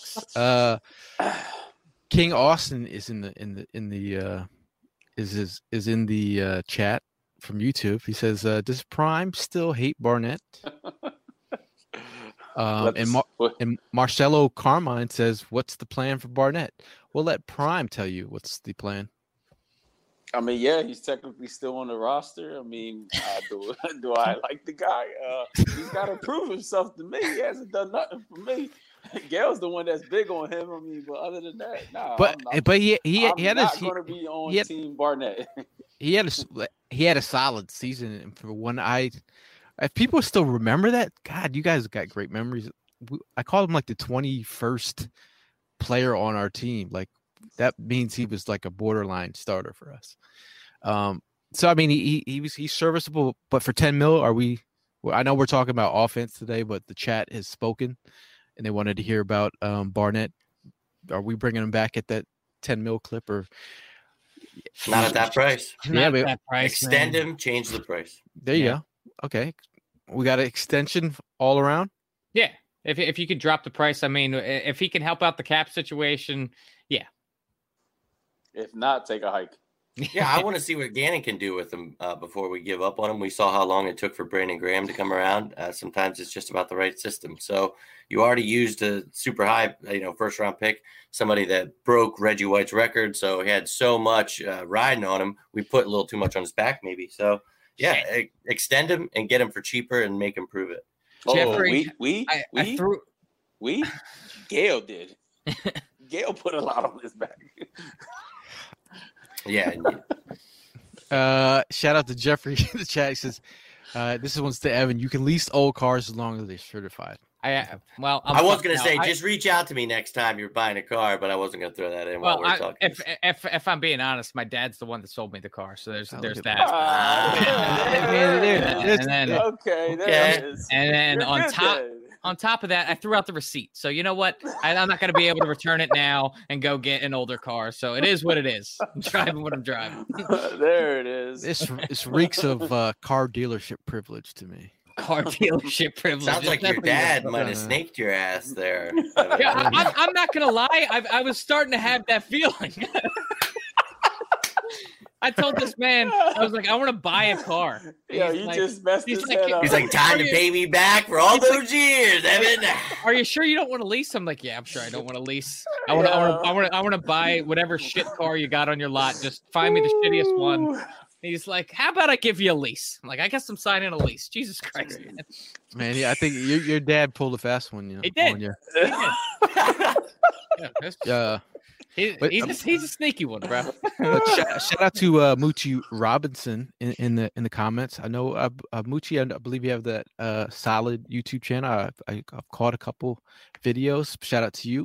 King Austin is in the chat from YouTube. He says, "Does Prime still hate Barnett?" And Marcelo Carmine says, "What's the plan for Barnett?" We'll let Prime tell you what's the plan. I mean, yeah, he's technically still on the roster. I mean, do I like the guy? He's got to prove himself to me. He hasn't done nothing for me. Gail's the one that's big on him. I mean, but other than that, no. But he had not going to be on Team Barnett. he had a solid season. And for when if people still remember that, God, you guys got great memories. I called him like the 21st player on our team. Like that means he was like a borderline starter for us. So I mean, he's serviceable. But for 10 mil, I know we're talking about offense today, but the chat has spoken, and they wanted to hear about Barnett. Are we bringing him back at that 10 mil clip or? Not at that price. Not at that price. Extend him, change the price. There you go. Okay. We got an extension all around. Yeah. If you could drop the price, I mean, if he can help out the cap situation, yeah. If not, take a hike. Yeah, I want to see what Gannon can do with him before we give up on him. We saw how long it took for Brandon Graham to come around. Sometimes it's just about the right system. So you already used a super high, first round pick, somebody that broke Reggie White's record. So he had so much riding on him. We put a little too much on his back, maybe. So yeah, extend him and get him for cheaper and make him prove it. Jeffrey, Gail did. Gail put a lot on his back. Yeah. Shout out to Jeffrey in the chat. He says, "This one's to Evan. You can lease old cars as long as they're certified." I was going to say, just reach out to me next time you're buying a car, but I wasn't going to throw that in while we're talking. If I'm being honest, my dad's the one that sold me the car, so there's that. And then on top of that, I threw out the receipt. So you know what? I'm not going to be able to return it now and go get an older car. So it is what it is. I'm driving what I'm driving. There it is. This reeks of car dealership privilege to me. Car dealership privilege. Sounds like your dad might have snaked your ass there. Yeah, I'm not going to lie. I was starting to have that feeling. I told this man, I was like, I want to buy a car. Yeah, you just messed his head up. He's like, time to pay me back for all those years, Evan. Are you sure you don't want to lease? I'm like, yeah, I'm sure I don't want to lease. I want to buy whatever shit car you got on your lot. Just find me the shittiest one. He's like, how about I give you a lease? I'm like, I guess I'm signing a lease. Jesus Christ, man. Yeah, I think your dad pulled a fast one. He did. Yeah. He's a sneaky one, bro. Shout out to Moochie Robinson in the comments. I know Moochie, I believe you have that solid YouTube channel. I've caught a couple videos. Shout out to you,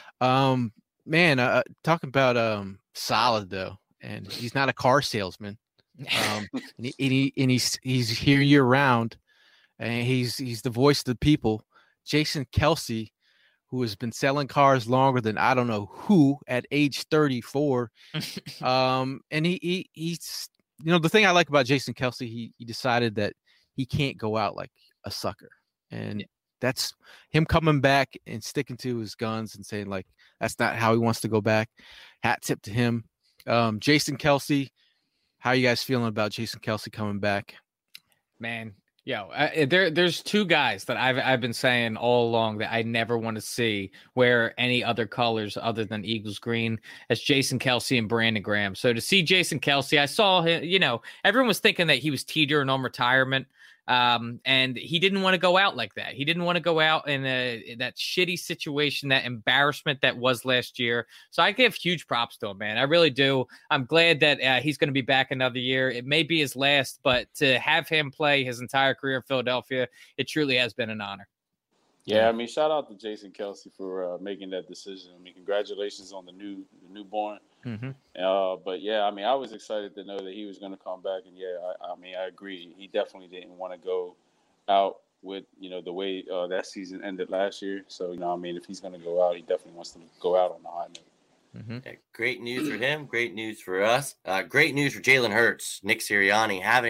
man. Talking about solid though, and he's not a car salesman. And he's here year round, and he's the voice of the people. Jason Kelsey, who has been selling cars longer than I don't know who at age 34. And he's, the thing I like about Jason Kelsey, he decided that he can't go out like a sucker. And that's him coming back and sticking to his guns and saying like, that's not how he wants to go back. Hat tip to him. Jason Kelsey, how are you guys feeling about Jason Kelsey coming back? Man. There's two guys that I've been saying all along that I never want to see wear any other colors other than Eagles green. As Jason Kelsey and Brandon Graham. So to see Jason Kelsey, I saw him. Everyone was thinking that he was teetering on retirement, and he didn't want to go out like that. He didn't want to go out in that shitty situation, that embarrassment that was last year. So I give huge props to him, man. I really do. I'm glad that he's going to be back another year. It may be his last, but to have him play his entire career in Philadelphia, it truly has been an honor. Yeah, I mean, shout out to Jason Kelsey for making that decision. I mean, congratulations on the newborn. Mm-hmm. But yeah, I mean, I was excited to know that he was going to come back, and yeah, I mean, I agree. He definitely didn't want to go out with the way that season ended last year. So I mean, if he's going to go out, he definitely wants to go out on the high note. Mm-hmm. Yeah, great news for him. Great news for us. Great news for Jalen Hurts. Nick Sirianni having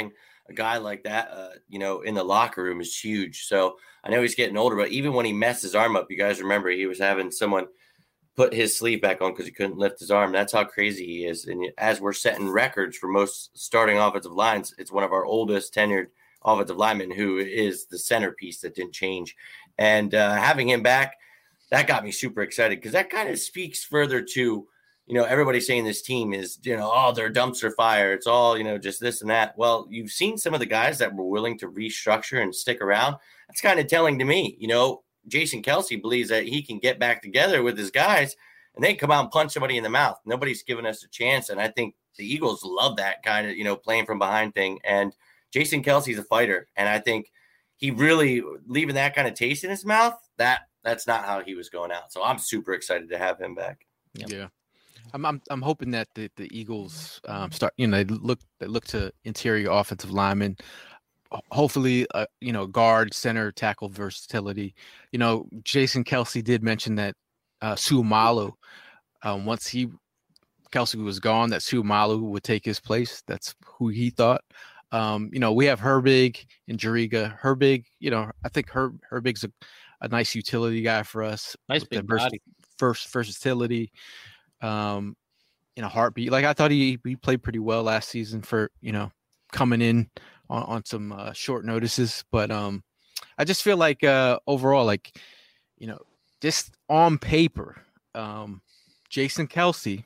a guy like that, in the locker room is huge. So I know he's getting older, but even when he messed his arm up, you guys remember he was having someone put his sleeve back on because he couldn't lift his arm. That's how crazy he is. And as we're setting records for most starting offensive lines, it's one of our oldest tenured offensive linemen who is the centerpiece that didn't change. And having him back, that got me super excited because that kind of speaks further to, everybody saying this team is, they're dumpster fire. It's all, just this and that. Well, you've seen some of the guys that were willing to restructure and stick around. That's kind of telling to me, Jason Kelce believes that he can get back together with his guys and they come out and punch somebody in the mouth. Nobody's given us a chance. And I think the Eagles love that kind of, playing from behind thing. And Jason Kelce's a fighter. And I think he really leaving that kind of taste in his mouth, that's not how he was going out. So I'm super excited to have him back. Yep. Yeah. I'm hoping that the Eagles start, they look to interior offensive linemen, hopefully, guard, center, tackle versatility. Jason Kelce did mention that Suamalu, once Kelce was gone, that Suamalu would take his place. That's who he thought. We have Herbig and Juriga. Herbig, I think Herbig's a nice utility guy for us. Nice big body. Versatility. In a heartbeat. Like I thought he played pretty well last season for, coming in on some short notices. But I just feel like overall, just on paper, Jason Kelce,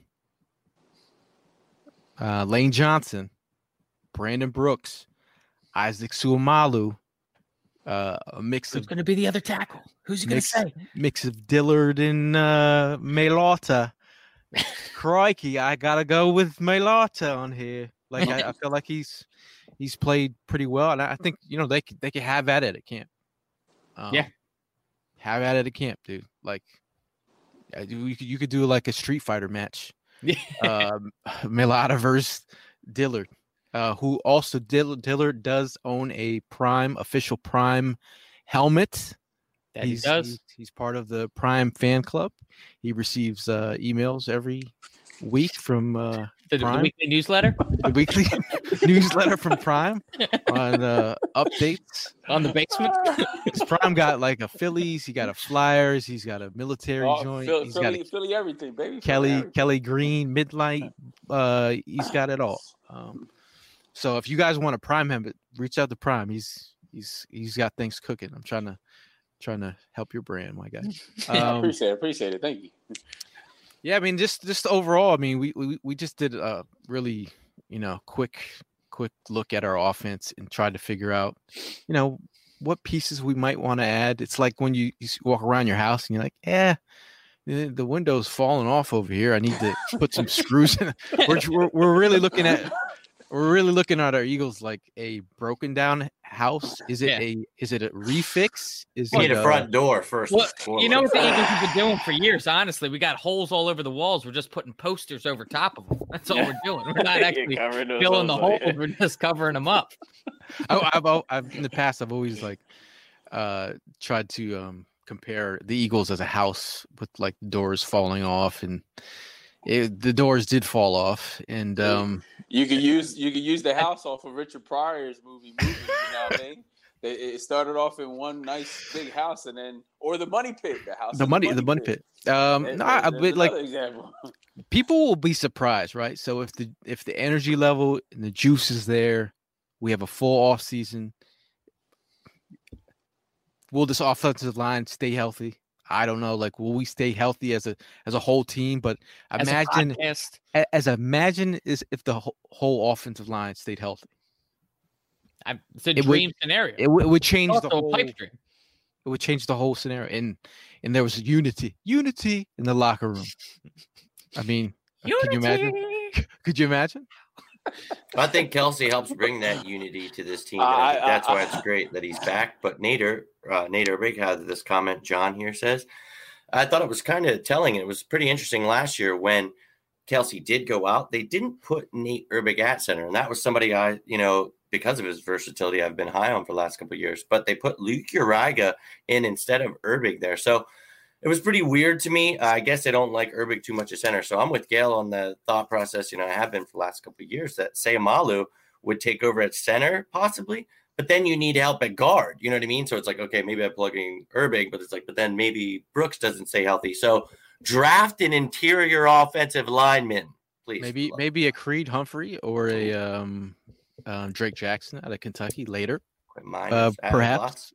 Lane Johnson, Brandon Brooks, Isaac Suamalu, a mix Who's of going to be the other tackle? Who's he going to say? Mix of Dillard and Mailata. Crikey, I gotta go with Mailata on here. Like I feel like he's played pretty well, and I think they can have at it at camp. Have at it at camp, dude. Like you could do like a Street Fighter match. Mailata versus Dillard, who also Dillard does own a official Prime helmet. He does. He's part of the Prime fan club. He receives emails every week from the weekly newsletter. The weekly newsletter from Prime on updates on the basement. Prime got like a Phillies. He got a Flyers. He's got a military joint. He's got Philly everything, baby. Kelly Green Midnight. He's got it all. So if you guys want to Prime him, reach out to Prime. He's got things cooking. I'm trying to help your brand, my guy. Appreciate it. Thank you. Yeah, I mean, just overall, I mean, we just did a really, quick look at our offense and tried to figure out, what pieces we might want to add. It's like when you walk around your house and you're like, the window's falling off over here. I need to put some screws in. We're really looking at. We're really looking at our Eagles like a broken down house. Is it a refix? You need a front door first. Well, you know what the Eagles have been doing for years, honestly? We got holes all over the walls. We're just putting posters over top of them. That's all we're doing. We're not actually filling the holes. We're just covering them up. I've in the past, I've always tried to compare the Eagles as a house with like doors falling off, and the doors did fall off, and you could use the house off of Richard Pryor's movie. You know what I mean? It started off in one nice big house, and then the money pit, the money pit. Example. People will be surprised, right? So if the energy level and the juice is there, we have a full off season. Will this offensive line stay healthy? I don't know. Like, will we stay healthy as a whole team? But imagine if the whole offensive line stayed healthy. It's a dream scenario. It would change the whole pipe dream. It would change the whole scenario, and there was unity in the locker room. I mean, could you imagine? Could you imagine? I think Kelce helps bring that unity to this team. I think that's why it's great that he's back. But Nate Herbig had this comment. John here says, I thought it was kind of telling. It was pretty interesting last year when Kelce did go out. They didn't put Nate Herbig at center, and that was somebody because of his versatility, I've been high on for the last couple of years. But they put Luke Uriga in instead of Herbig there. So it was pretty weird to me. I guess they don't like Herbig too much at center. So I'm with Gail on the thought process, I have been for the last couple of years, that Seumalo would take over at center, possibly. But then you need help at guard. You know what I mean? So it's like, okay, maybe I'm plugging Urbig, but it's like, but then maybe Brooks doesn't stay healthy. So draft an interior offensive lineman, please. Maybe a Creed Humphrey or a Drake Jackson out of Kentucky later. Perhaps.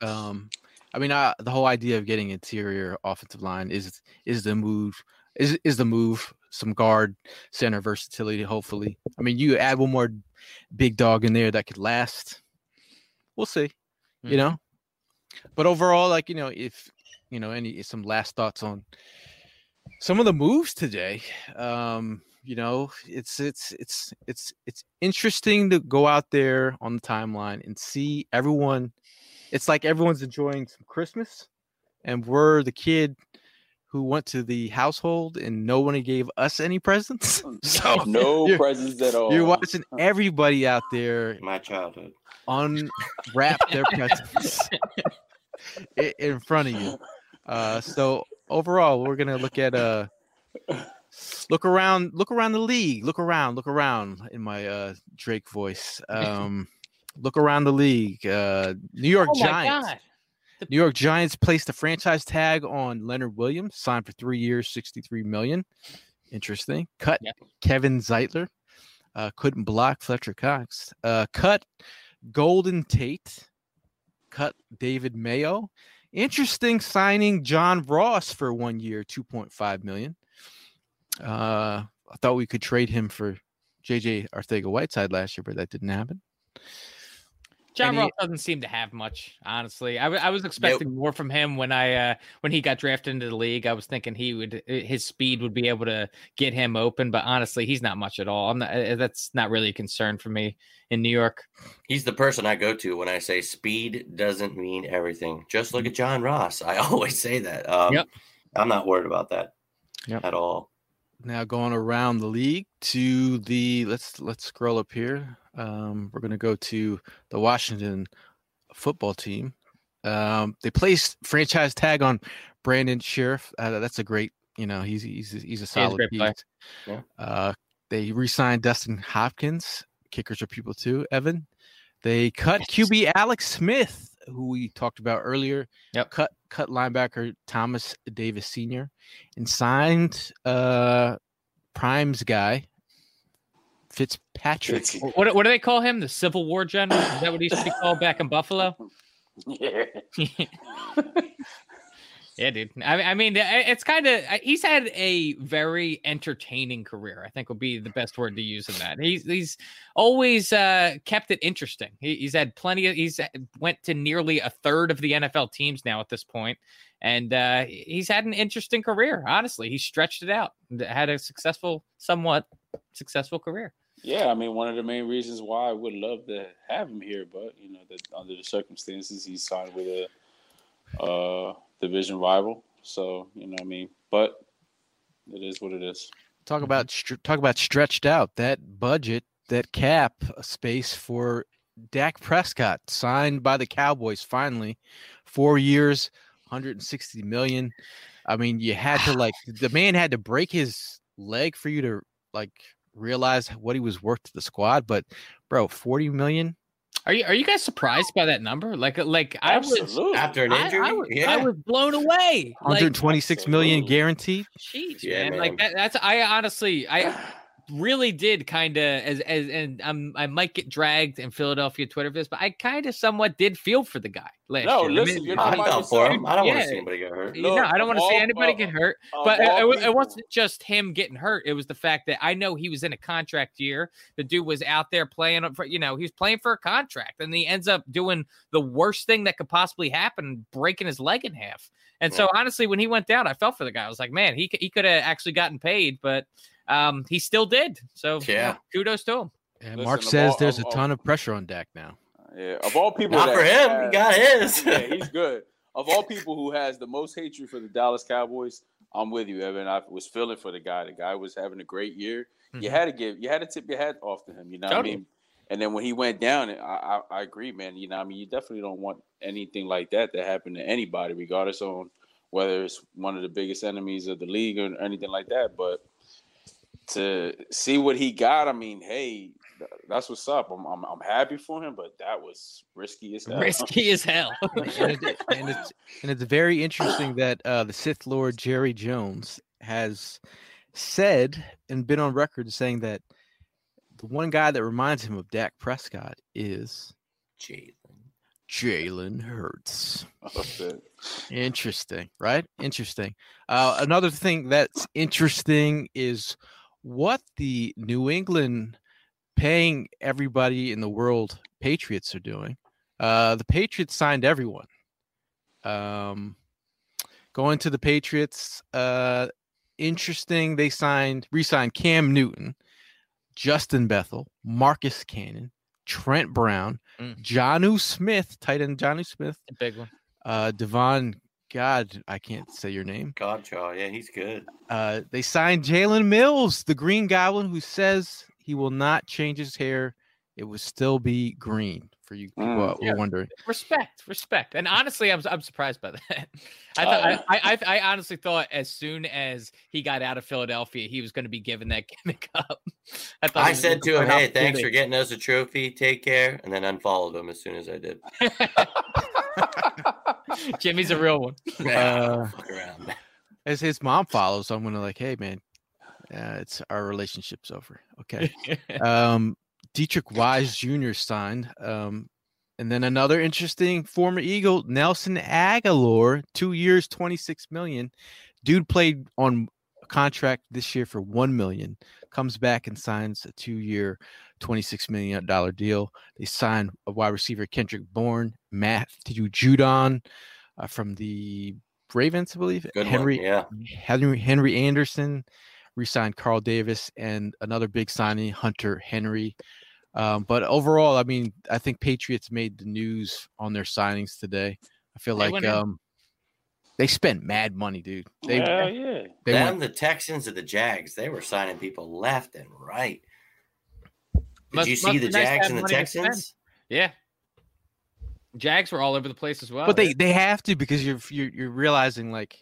I mean, the whole idea of getting interior offensive line is the move. Is the move. Some guard center versatility, hopefully. I mean, you add one more big dog in there that could last. We'll see, you know. But overall, like, you know, if you know some last thoughts on some of the moves today. You know, it's interesting to go out there on the timeline and see everyone. It's like everyone's enjoying some Christmas, and we're the kid who went to the household and no one gave us any presents. So no presents at all. You're watching everybody out there, My childhood, unwrap their presents in front of you. So overall, we're gonna look at look around the league. Look around in my Drake voice. Look around the league. New York Giants. New York Giants placed a franchise tag on Leonard Williams, signed for 3 years, $63 million. Interesting. Cut Kevin Zeitler. Couldn't block Fletcher Cox. Cut Golden Tate. Cut David Mayo. Interesting signing John Ross for 1 year, $2.5 million. I thought we could trade him for JJ Arcega-Whiteside last year, but that didn't happen. John Ross doesn't seem to have much, honestly. I was expecting more from him when he got drafted into the league. I was thinking his speed would be able to get him open, but honestly, he's not much at all. That's not really a concern for me in New York. He's the person I go to when I say speed doesn't mean everything. Just look at John Ross. I always say that. I'm not worried about that at all. Now going around the league to the let's scroll up here. We're going to go to the Washington football team. They placed franchise tag on Brandon Sheriff. That's a great, you know, he's a solid piece. Yeah. They re-signed Dustin Hopkins. Kickers are people too, Evan. They cut QB Alex Smith, who we talked about earlier. Yep. Cut linebacker Thomas Davis Sr. and signed Prime's guy Fitzpatrick. What do they call him? The Civil War general? Is that what he used to be called back in Buffalo? Yeah. Yeah, dude. I mean, it's kind of he's had a very entertaining career. I think would be the best word to use in that. He's always kept it interesting. He's had plenty of. He's went to nearly a third of the NFL teams now at this point, and he's had an interesting career. Honestly, he stretched it out, had a somewhat successful career. Yeah, I mean, one of the main reasons why I would love to have him here, but you know, that under the circumstances, he's signed with a division rival. So you know what I mean, but it is what it is. Talk about stretched out. That budget, that cap space for Dak Prescott, signed by the Cowboys finally, 4 years, $160 million. I mean, you had to the man had to break his leg for you to realize what he was worth to the squad. But bro, $40 million. Are you guys surprised by that number? I was after an injury. I was blown away. $126 million guaranteed. Jeez, man. That's I really did kind of and I might get dragged in Philadelphia Twitter for this, but I kind of somewhat did feel for the guy last year. Listen, you're I felt for him. I don't want to see anybody get hurt. No, I don't want to see anybody get hurt. But it wasn't just him getting hurt. It was the fact that I know he was in a contract year. The dude was out there playing for, he was playing for a contract, and he ends up doing the worst thing that could possibly happen, breaking his leg in half. And so honestly, when he went down, I felt for the guy. I was like, man, he could have actually gotten paid, but he still did. So kudos to him. And Mark says there's a ton of pressure on Dak now. Yeah, of all people, not for him. He got his. Yeah, he's good. Of all people who has the most hatred for the Dallas Cowboys, I'm with you, Evan. I was feeling for the guy. The guy was having a great year. Mm-hmm. You had to tip your hat off to him. You know what I mean? And then when he went down, I agree, man. You know what I mean? You definitely don't want anything like that to happen to anybody, regardless on whether it's one of the biggest enemies of the league or anything like that. But to see what he got, I mean, hey, That's what's up. I'm happy for him, but that was risky as hell. Risky as hell. and it's very interesting that the Sith Lord Jerry Jones has said and been on record saying that the one guy that reminds him of Dak Prescott is Jalen Hurts. That's it. Interesting, right? Interesting. Another thing that's interesting is what the New England paying everybody in the world Patriots are doing. The Patriots signed everyone. Going to the Patriots, interesting. They re-signed Cam Newton, Justin Bethel, Marcus Cannon, Trent Brown, Jonnu Smith, tight end Jonnu Smith, a big one. Devon, God, I can't say your name. Godchaw, yeah, he's good. They signed Jalen Mills, the Green Goblin, who says he will not change his hair. It will still be green. For you people who are wondering, respect, and honestly, I'm surprised by that. I honestly thought as soon as he got out of Philadelphia, he was going to be given that gimmick up. I said to him, "Hey, thanks for getting us a trophy. Take care," and then unfollowed him as soon as I did. Jimmy's a real one. Fuck around. As his mom follows, so I'm gonna like, hey man, it's our relationship's over. Okay. Dietrich Wise Jr. signed. And then another interesting former Eagle, Nelson Aguilar, 2 years, $26 million. Dude played on a contract this year for $1 million. Comes back and signs a 2-year, $26 million deal. They signed a wide receiver, Kendrick Bourne, Matthew Judon from the Ravens, I believe. Good Henry, one, yeah. Henry Anderson. Re-signed Carl Davis and another big signing, Hunter Henry. But overall, I mean, I think Patriots made the news on their signings today. I feel like they spent mad money, dude. The Texans and the Jags, they were signing people left and right. Did you see the Jags and the Texans? Yeah. Jags were all over the place as well. But they have to, because you're realizing like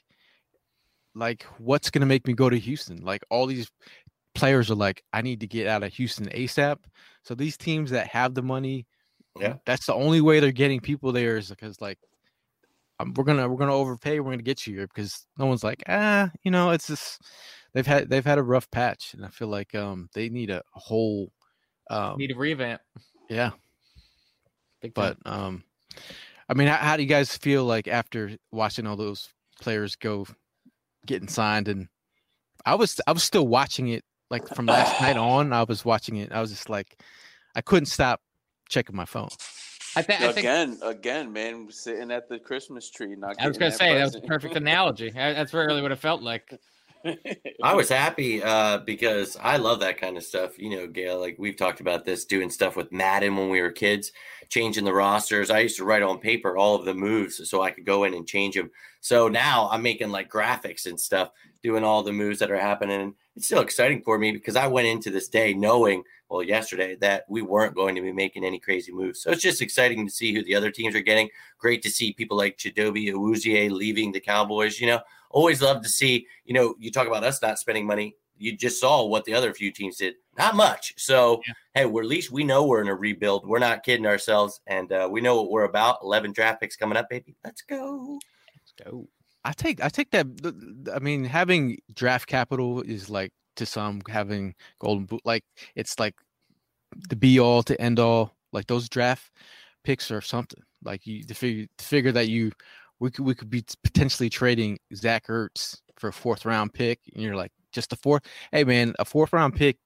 what's going to make me go to Houston? Like all these players are like, I need to get out of Houston ASAP. So these teams that have the money, that's the only way they're getting people there, is because like we're gonna overpay. We're gonna get you here because no one's like, it's just they've had a rough patch, and I feel like they need a whole need a revamp. Yeah, big time. But I mean, how do you guys feel like after watching all those players go? Getting signed, and I was still watching it like from last night on. I was watching it. I was just like, I couldn't stop checking my phone. I think again, man, sitting at the Christmas tree. I was gonna say that was a perfect analogy. That's really what it felt like. I was happy because I love that kind of stuff. You know, Gail, like we've talked about this, doing stuff with Madden when we were kids, changing the rosters. I used to write on paper all of the moves so I could go in and change them. So now I'm making like graphics and stuff, doing all the moves that are happening. It's still exciting for me because I went into this day knowing, well, yesterday, that we weren't going to be making any crazy moves. So it's just exciting to see who the other teams are getting. Great to see people like Chidobe Awuzie leaving the Cowboys. You know, always love to see, you know, you talk about us not spending money. You just saw what the other few teams did. Not much. So, hey, at least we know we're in a rebuild. We're not kidding ourselves. And we know what we're about. 11 draft picks coming up, baby. Let's go. I take that. I mean, having draft capital is like, to some, having golden boot, like it's like the be all to end all. Like those draft picks are something. Like you to figure that we could be potentially trading Zach Ertz for a 4th round pick, and you're like, just a 4th. Hey man, a 4th round pick.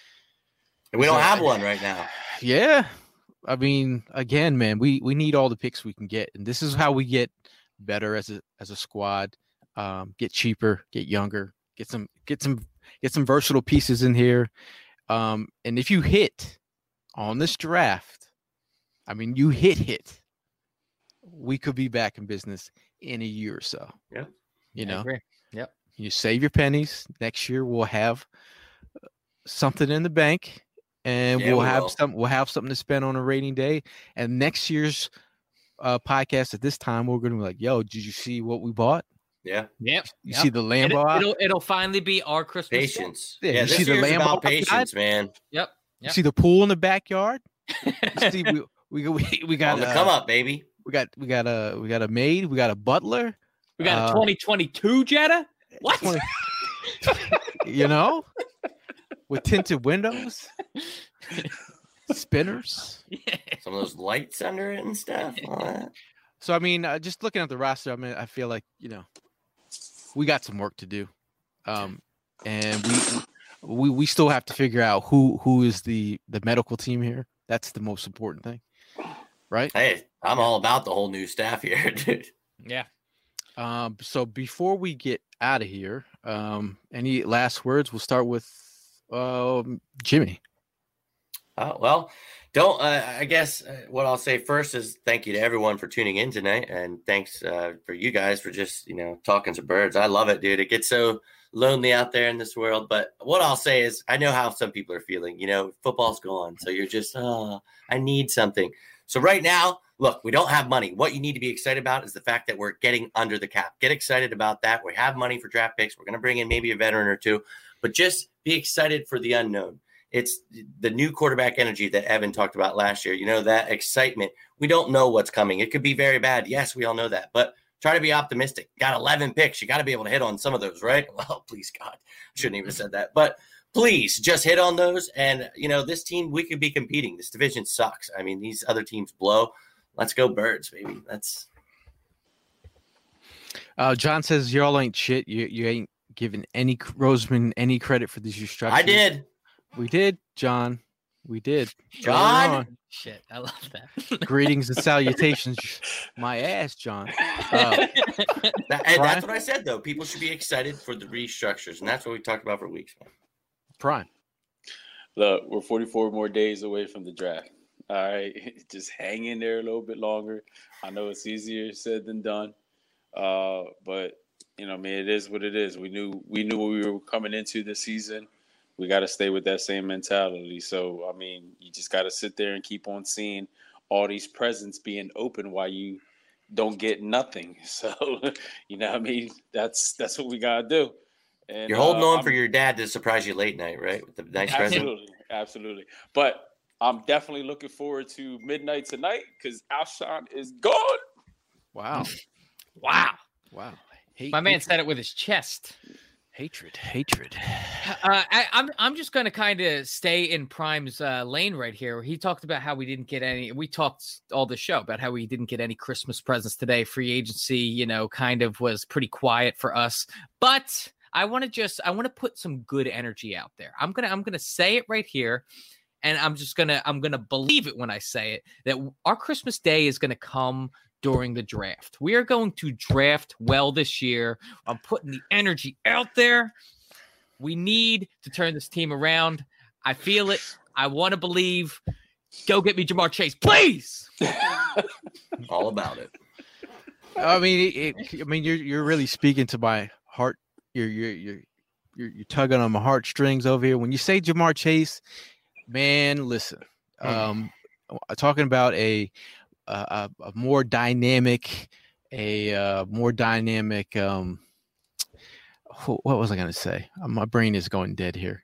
We don't have one right now. Yeah, I mean, again, man, we need all the picks we can get, and this is how we get better as a squad. Get cheaper, get younger, get some versatile pieces in here. And if you hit on this draft, I mean, you hit, we could be back in business in a year or so. Yeah. You know, I agree. Yep. You save your pennies. Next year we'll have something in the bank, and we'll have something to spend on a rainy day. And next year's podcast at this time, we're going to be like, yo, did you see what we bought? Yeah. Yep. You see the Lambo? It'll finally be our Christmas. Patience. Yeah, this see the year's Lambo about patience, man. Yep. You see the pool in the backyard. You see, we got on the come up, baby. We got a maid. We got a butler. We got a 2022 Jetta. What? With tinted windows, spinners, some of those lights under it and stuff. All that. So I mean, just looking at the roster, I mean, I feel like we got some work to do, and we still have to figure out who is the medical team here. That's the most important thing, right? Hey, I'm all about the whole new staff here, dude. Yeah. So before we get out of here, any last words? We'll start with Jimmy. Well, I guess what I'll say first is thank you to everyone for tuning in tonight, and thanks for you guys for just talking to birds. I love it, dude. It gets so lonely out there in this world, but what I'll say is I know how some people are feeling. Football's gone, so you're just I need something. So right now, look, we don't have money. What you need to be excited about is the fact that we're getting under the cap. Get excited about that. We have money for draft picks. We're going to bring in maybe a veteran or two, but just be excited for the unknown. It's the new quarterback energy that Evan talked about last year. That excitement. We don't know what's coming. It could be very bad. Yes, we all know that, but try to be optimistic. Got 11 picks. You got to be able to hit on some of those, right? Well, please, God. I shouldn't even have said that, but please just hit on those. And, this team, we could be competing. This division sucks. I mean, these other teams blow. Let's go birds, baby. That's. John says y'all ain't shit. You ain't giving any Roseman any credit for these restructurings. I did. We did, John. We did. John. Shit, I love that. Greetings and salutations. My ass, John. That's what I said, though. People should be excited for the restructures, and that's what we talked about for weeks. Prime. Look, we're 44 more days away from the draft. All right, just hang in there a little bit longer. I know it's easier said than done, but it is what it is. We knew what we were coming into this season. We got to stay with that same mentality. So, I mean, you just got to sit there and keep on seeing all these presents being open while you don't get nothing. So, I mean, that's what we got to do. And you're holding on for your dad to surprise you late night, right? With the nice present. Absolutely. But I'm definitely looking forward to midnight tonight because Alshon is gone. Wow. My man said it with his chest. Hatred. I'm just going to kind of stay in Prime's lane right here. He talked about how we didn't get any. We talked all the show about how we didn't get any Christmas presents today. Free agency, kind of was pretty quiet for us. But I want to put some good energy out there. I'm gonna say it right here, and I'm gonna believe it when I say it that our Christmas Day is gonna come during the draft. We are going to draft well this year. I'm putting the energy out there. We need to turn this team around. I feel it. I want to believe. Go get me Ja'Marr Chase, please. All about it. I mean, you're really speaking to my heart. You're tugging on my heartstrings over here. When you say Ja'Marr Chase, man, listen. Talking about a more dynamic, what was I going to say? My brain is going dead here.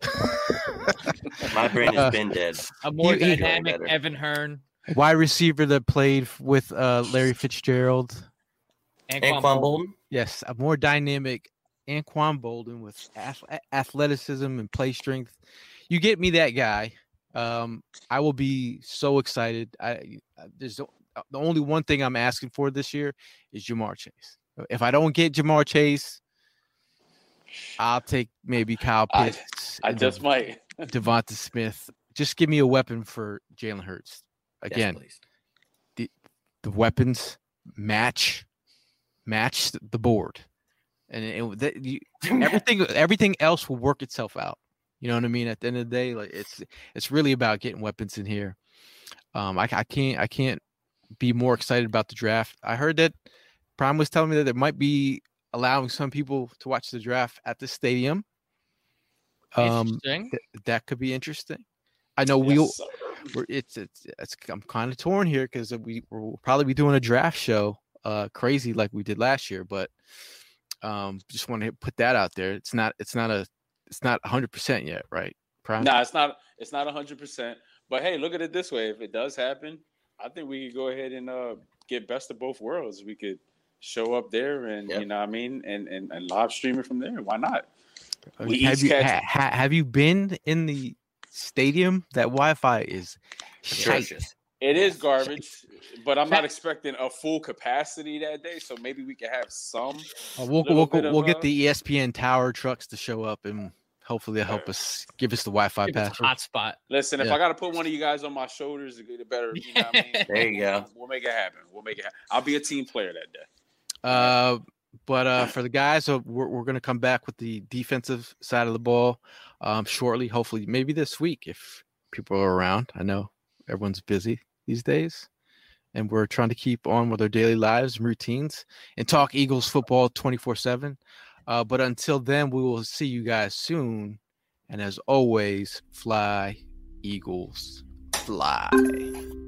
My brain has been dead. A more dynamic Evan Hearn. Wide receiver that played with Larry Fitzgerald. Anquan Bolden? Yes, a more dynamic Anquan Bolden with athleticism and play strength. You get me that guy. I will be so excited. There's the only one thing I'm asking for this year is Ja'Marr Chase. If I don't get Ja'Marr Chase, I'll take maybe Kyle Pitts. I just might. Devonta Smith. Just give me a weapon for Jalen Hurts. Again, yes, the weapons match the board, and everything else will work itself out. You know what I mean? At the end of the day, like it's really about getting weapons in here. I can't be more excited about the draft. I heard that Prime was telling me that it might be allowing some people to watch the draft at the stadium. That could be interesting. I know I'm kind of torn here because we'll probably be doing a draft show, crazy like we did last year. But just want to put that out there. It's not 100% yet, right? Prime? No, it's not 100%. But hey, look at it this way: if it does happen, I think we could go ahead and get best of both worlds. We could show up there and you know what I mean, and live stream it from there. Why not? Have you been in the stadium? That Wi-Fi is atrocious. It is garbage, but I'm not expecting a full capacity that day. So maybe we can have some. We'll get the ESPN tower trucks to show up, and hopefully they'll help us give us the Wi-Fi password. Hotspot. Listen, if I got to put one of you guys on my shoulders to get it better, you know what I mean? There you go. We'll make it happen. I'll be a team player that day. But for the guys, we're going to come back with the defensive side of the ball shortly. Hopefully, maybe this week if people are around. I know everyone's busy these days, and we're trying to keep on with our daily lives and routines and talk Eagles football 24/7. But until then, we will see you guys soon. And as always, fly, Eagles, fly.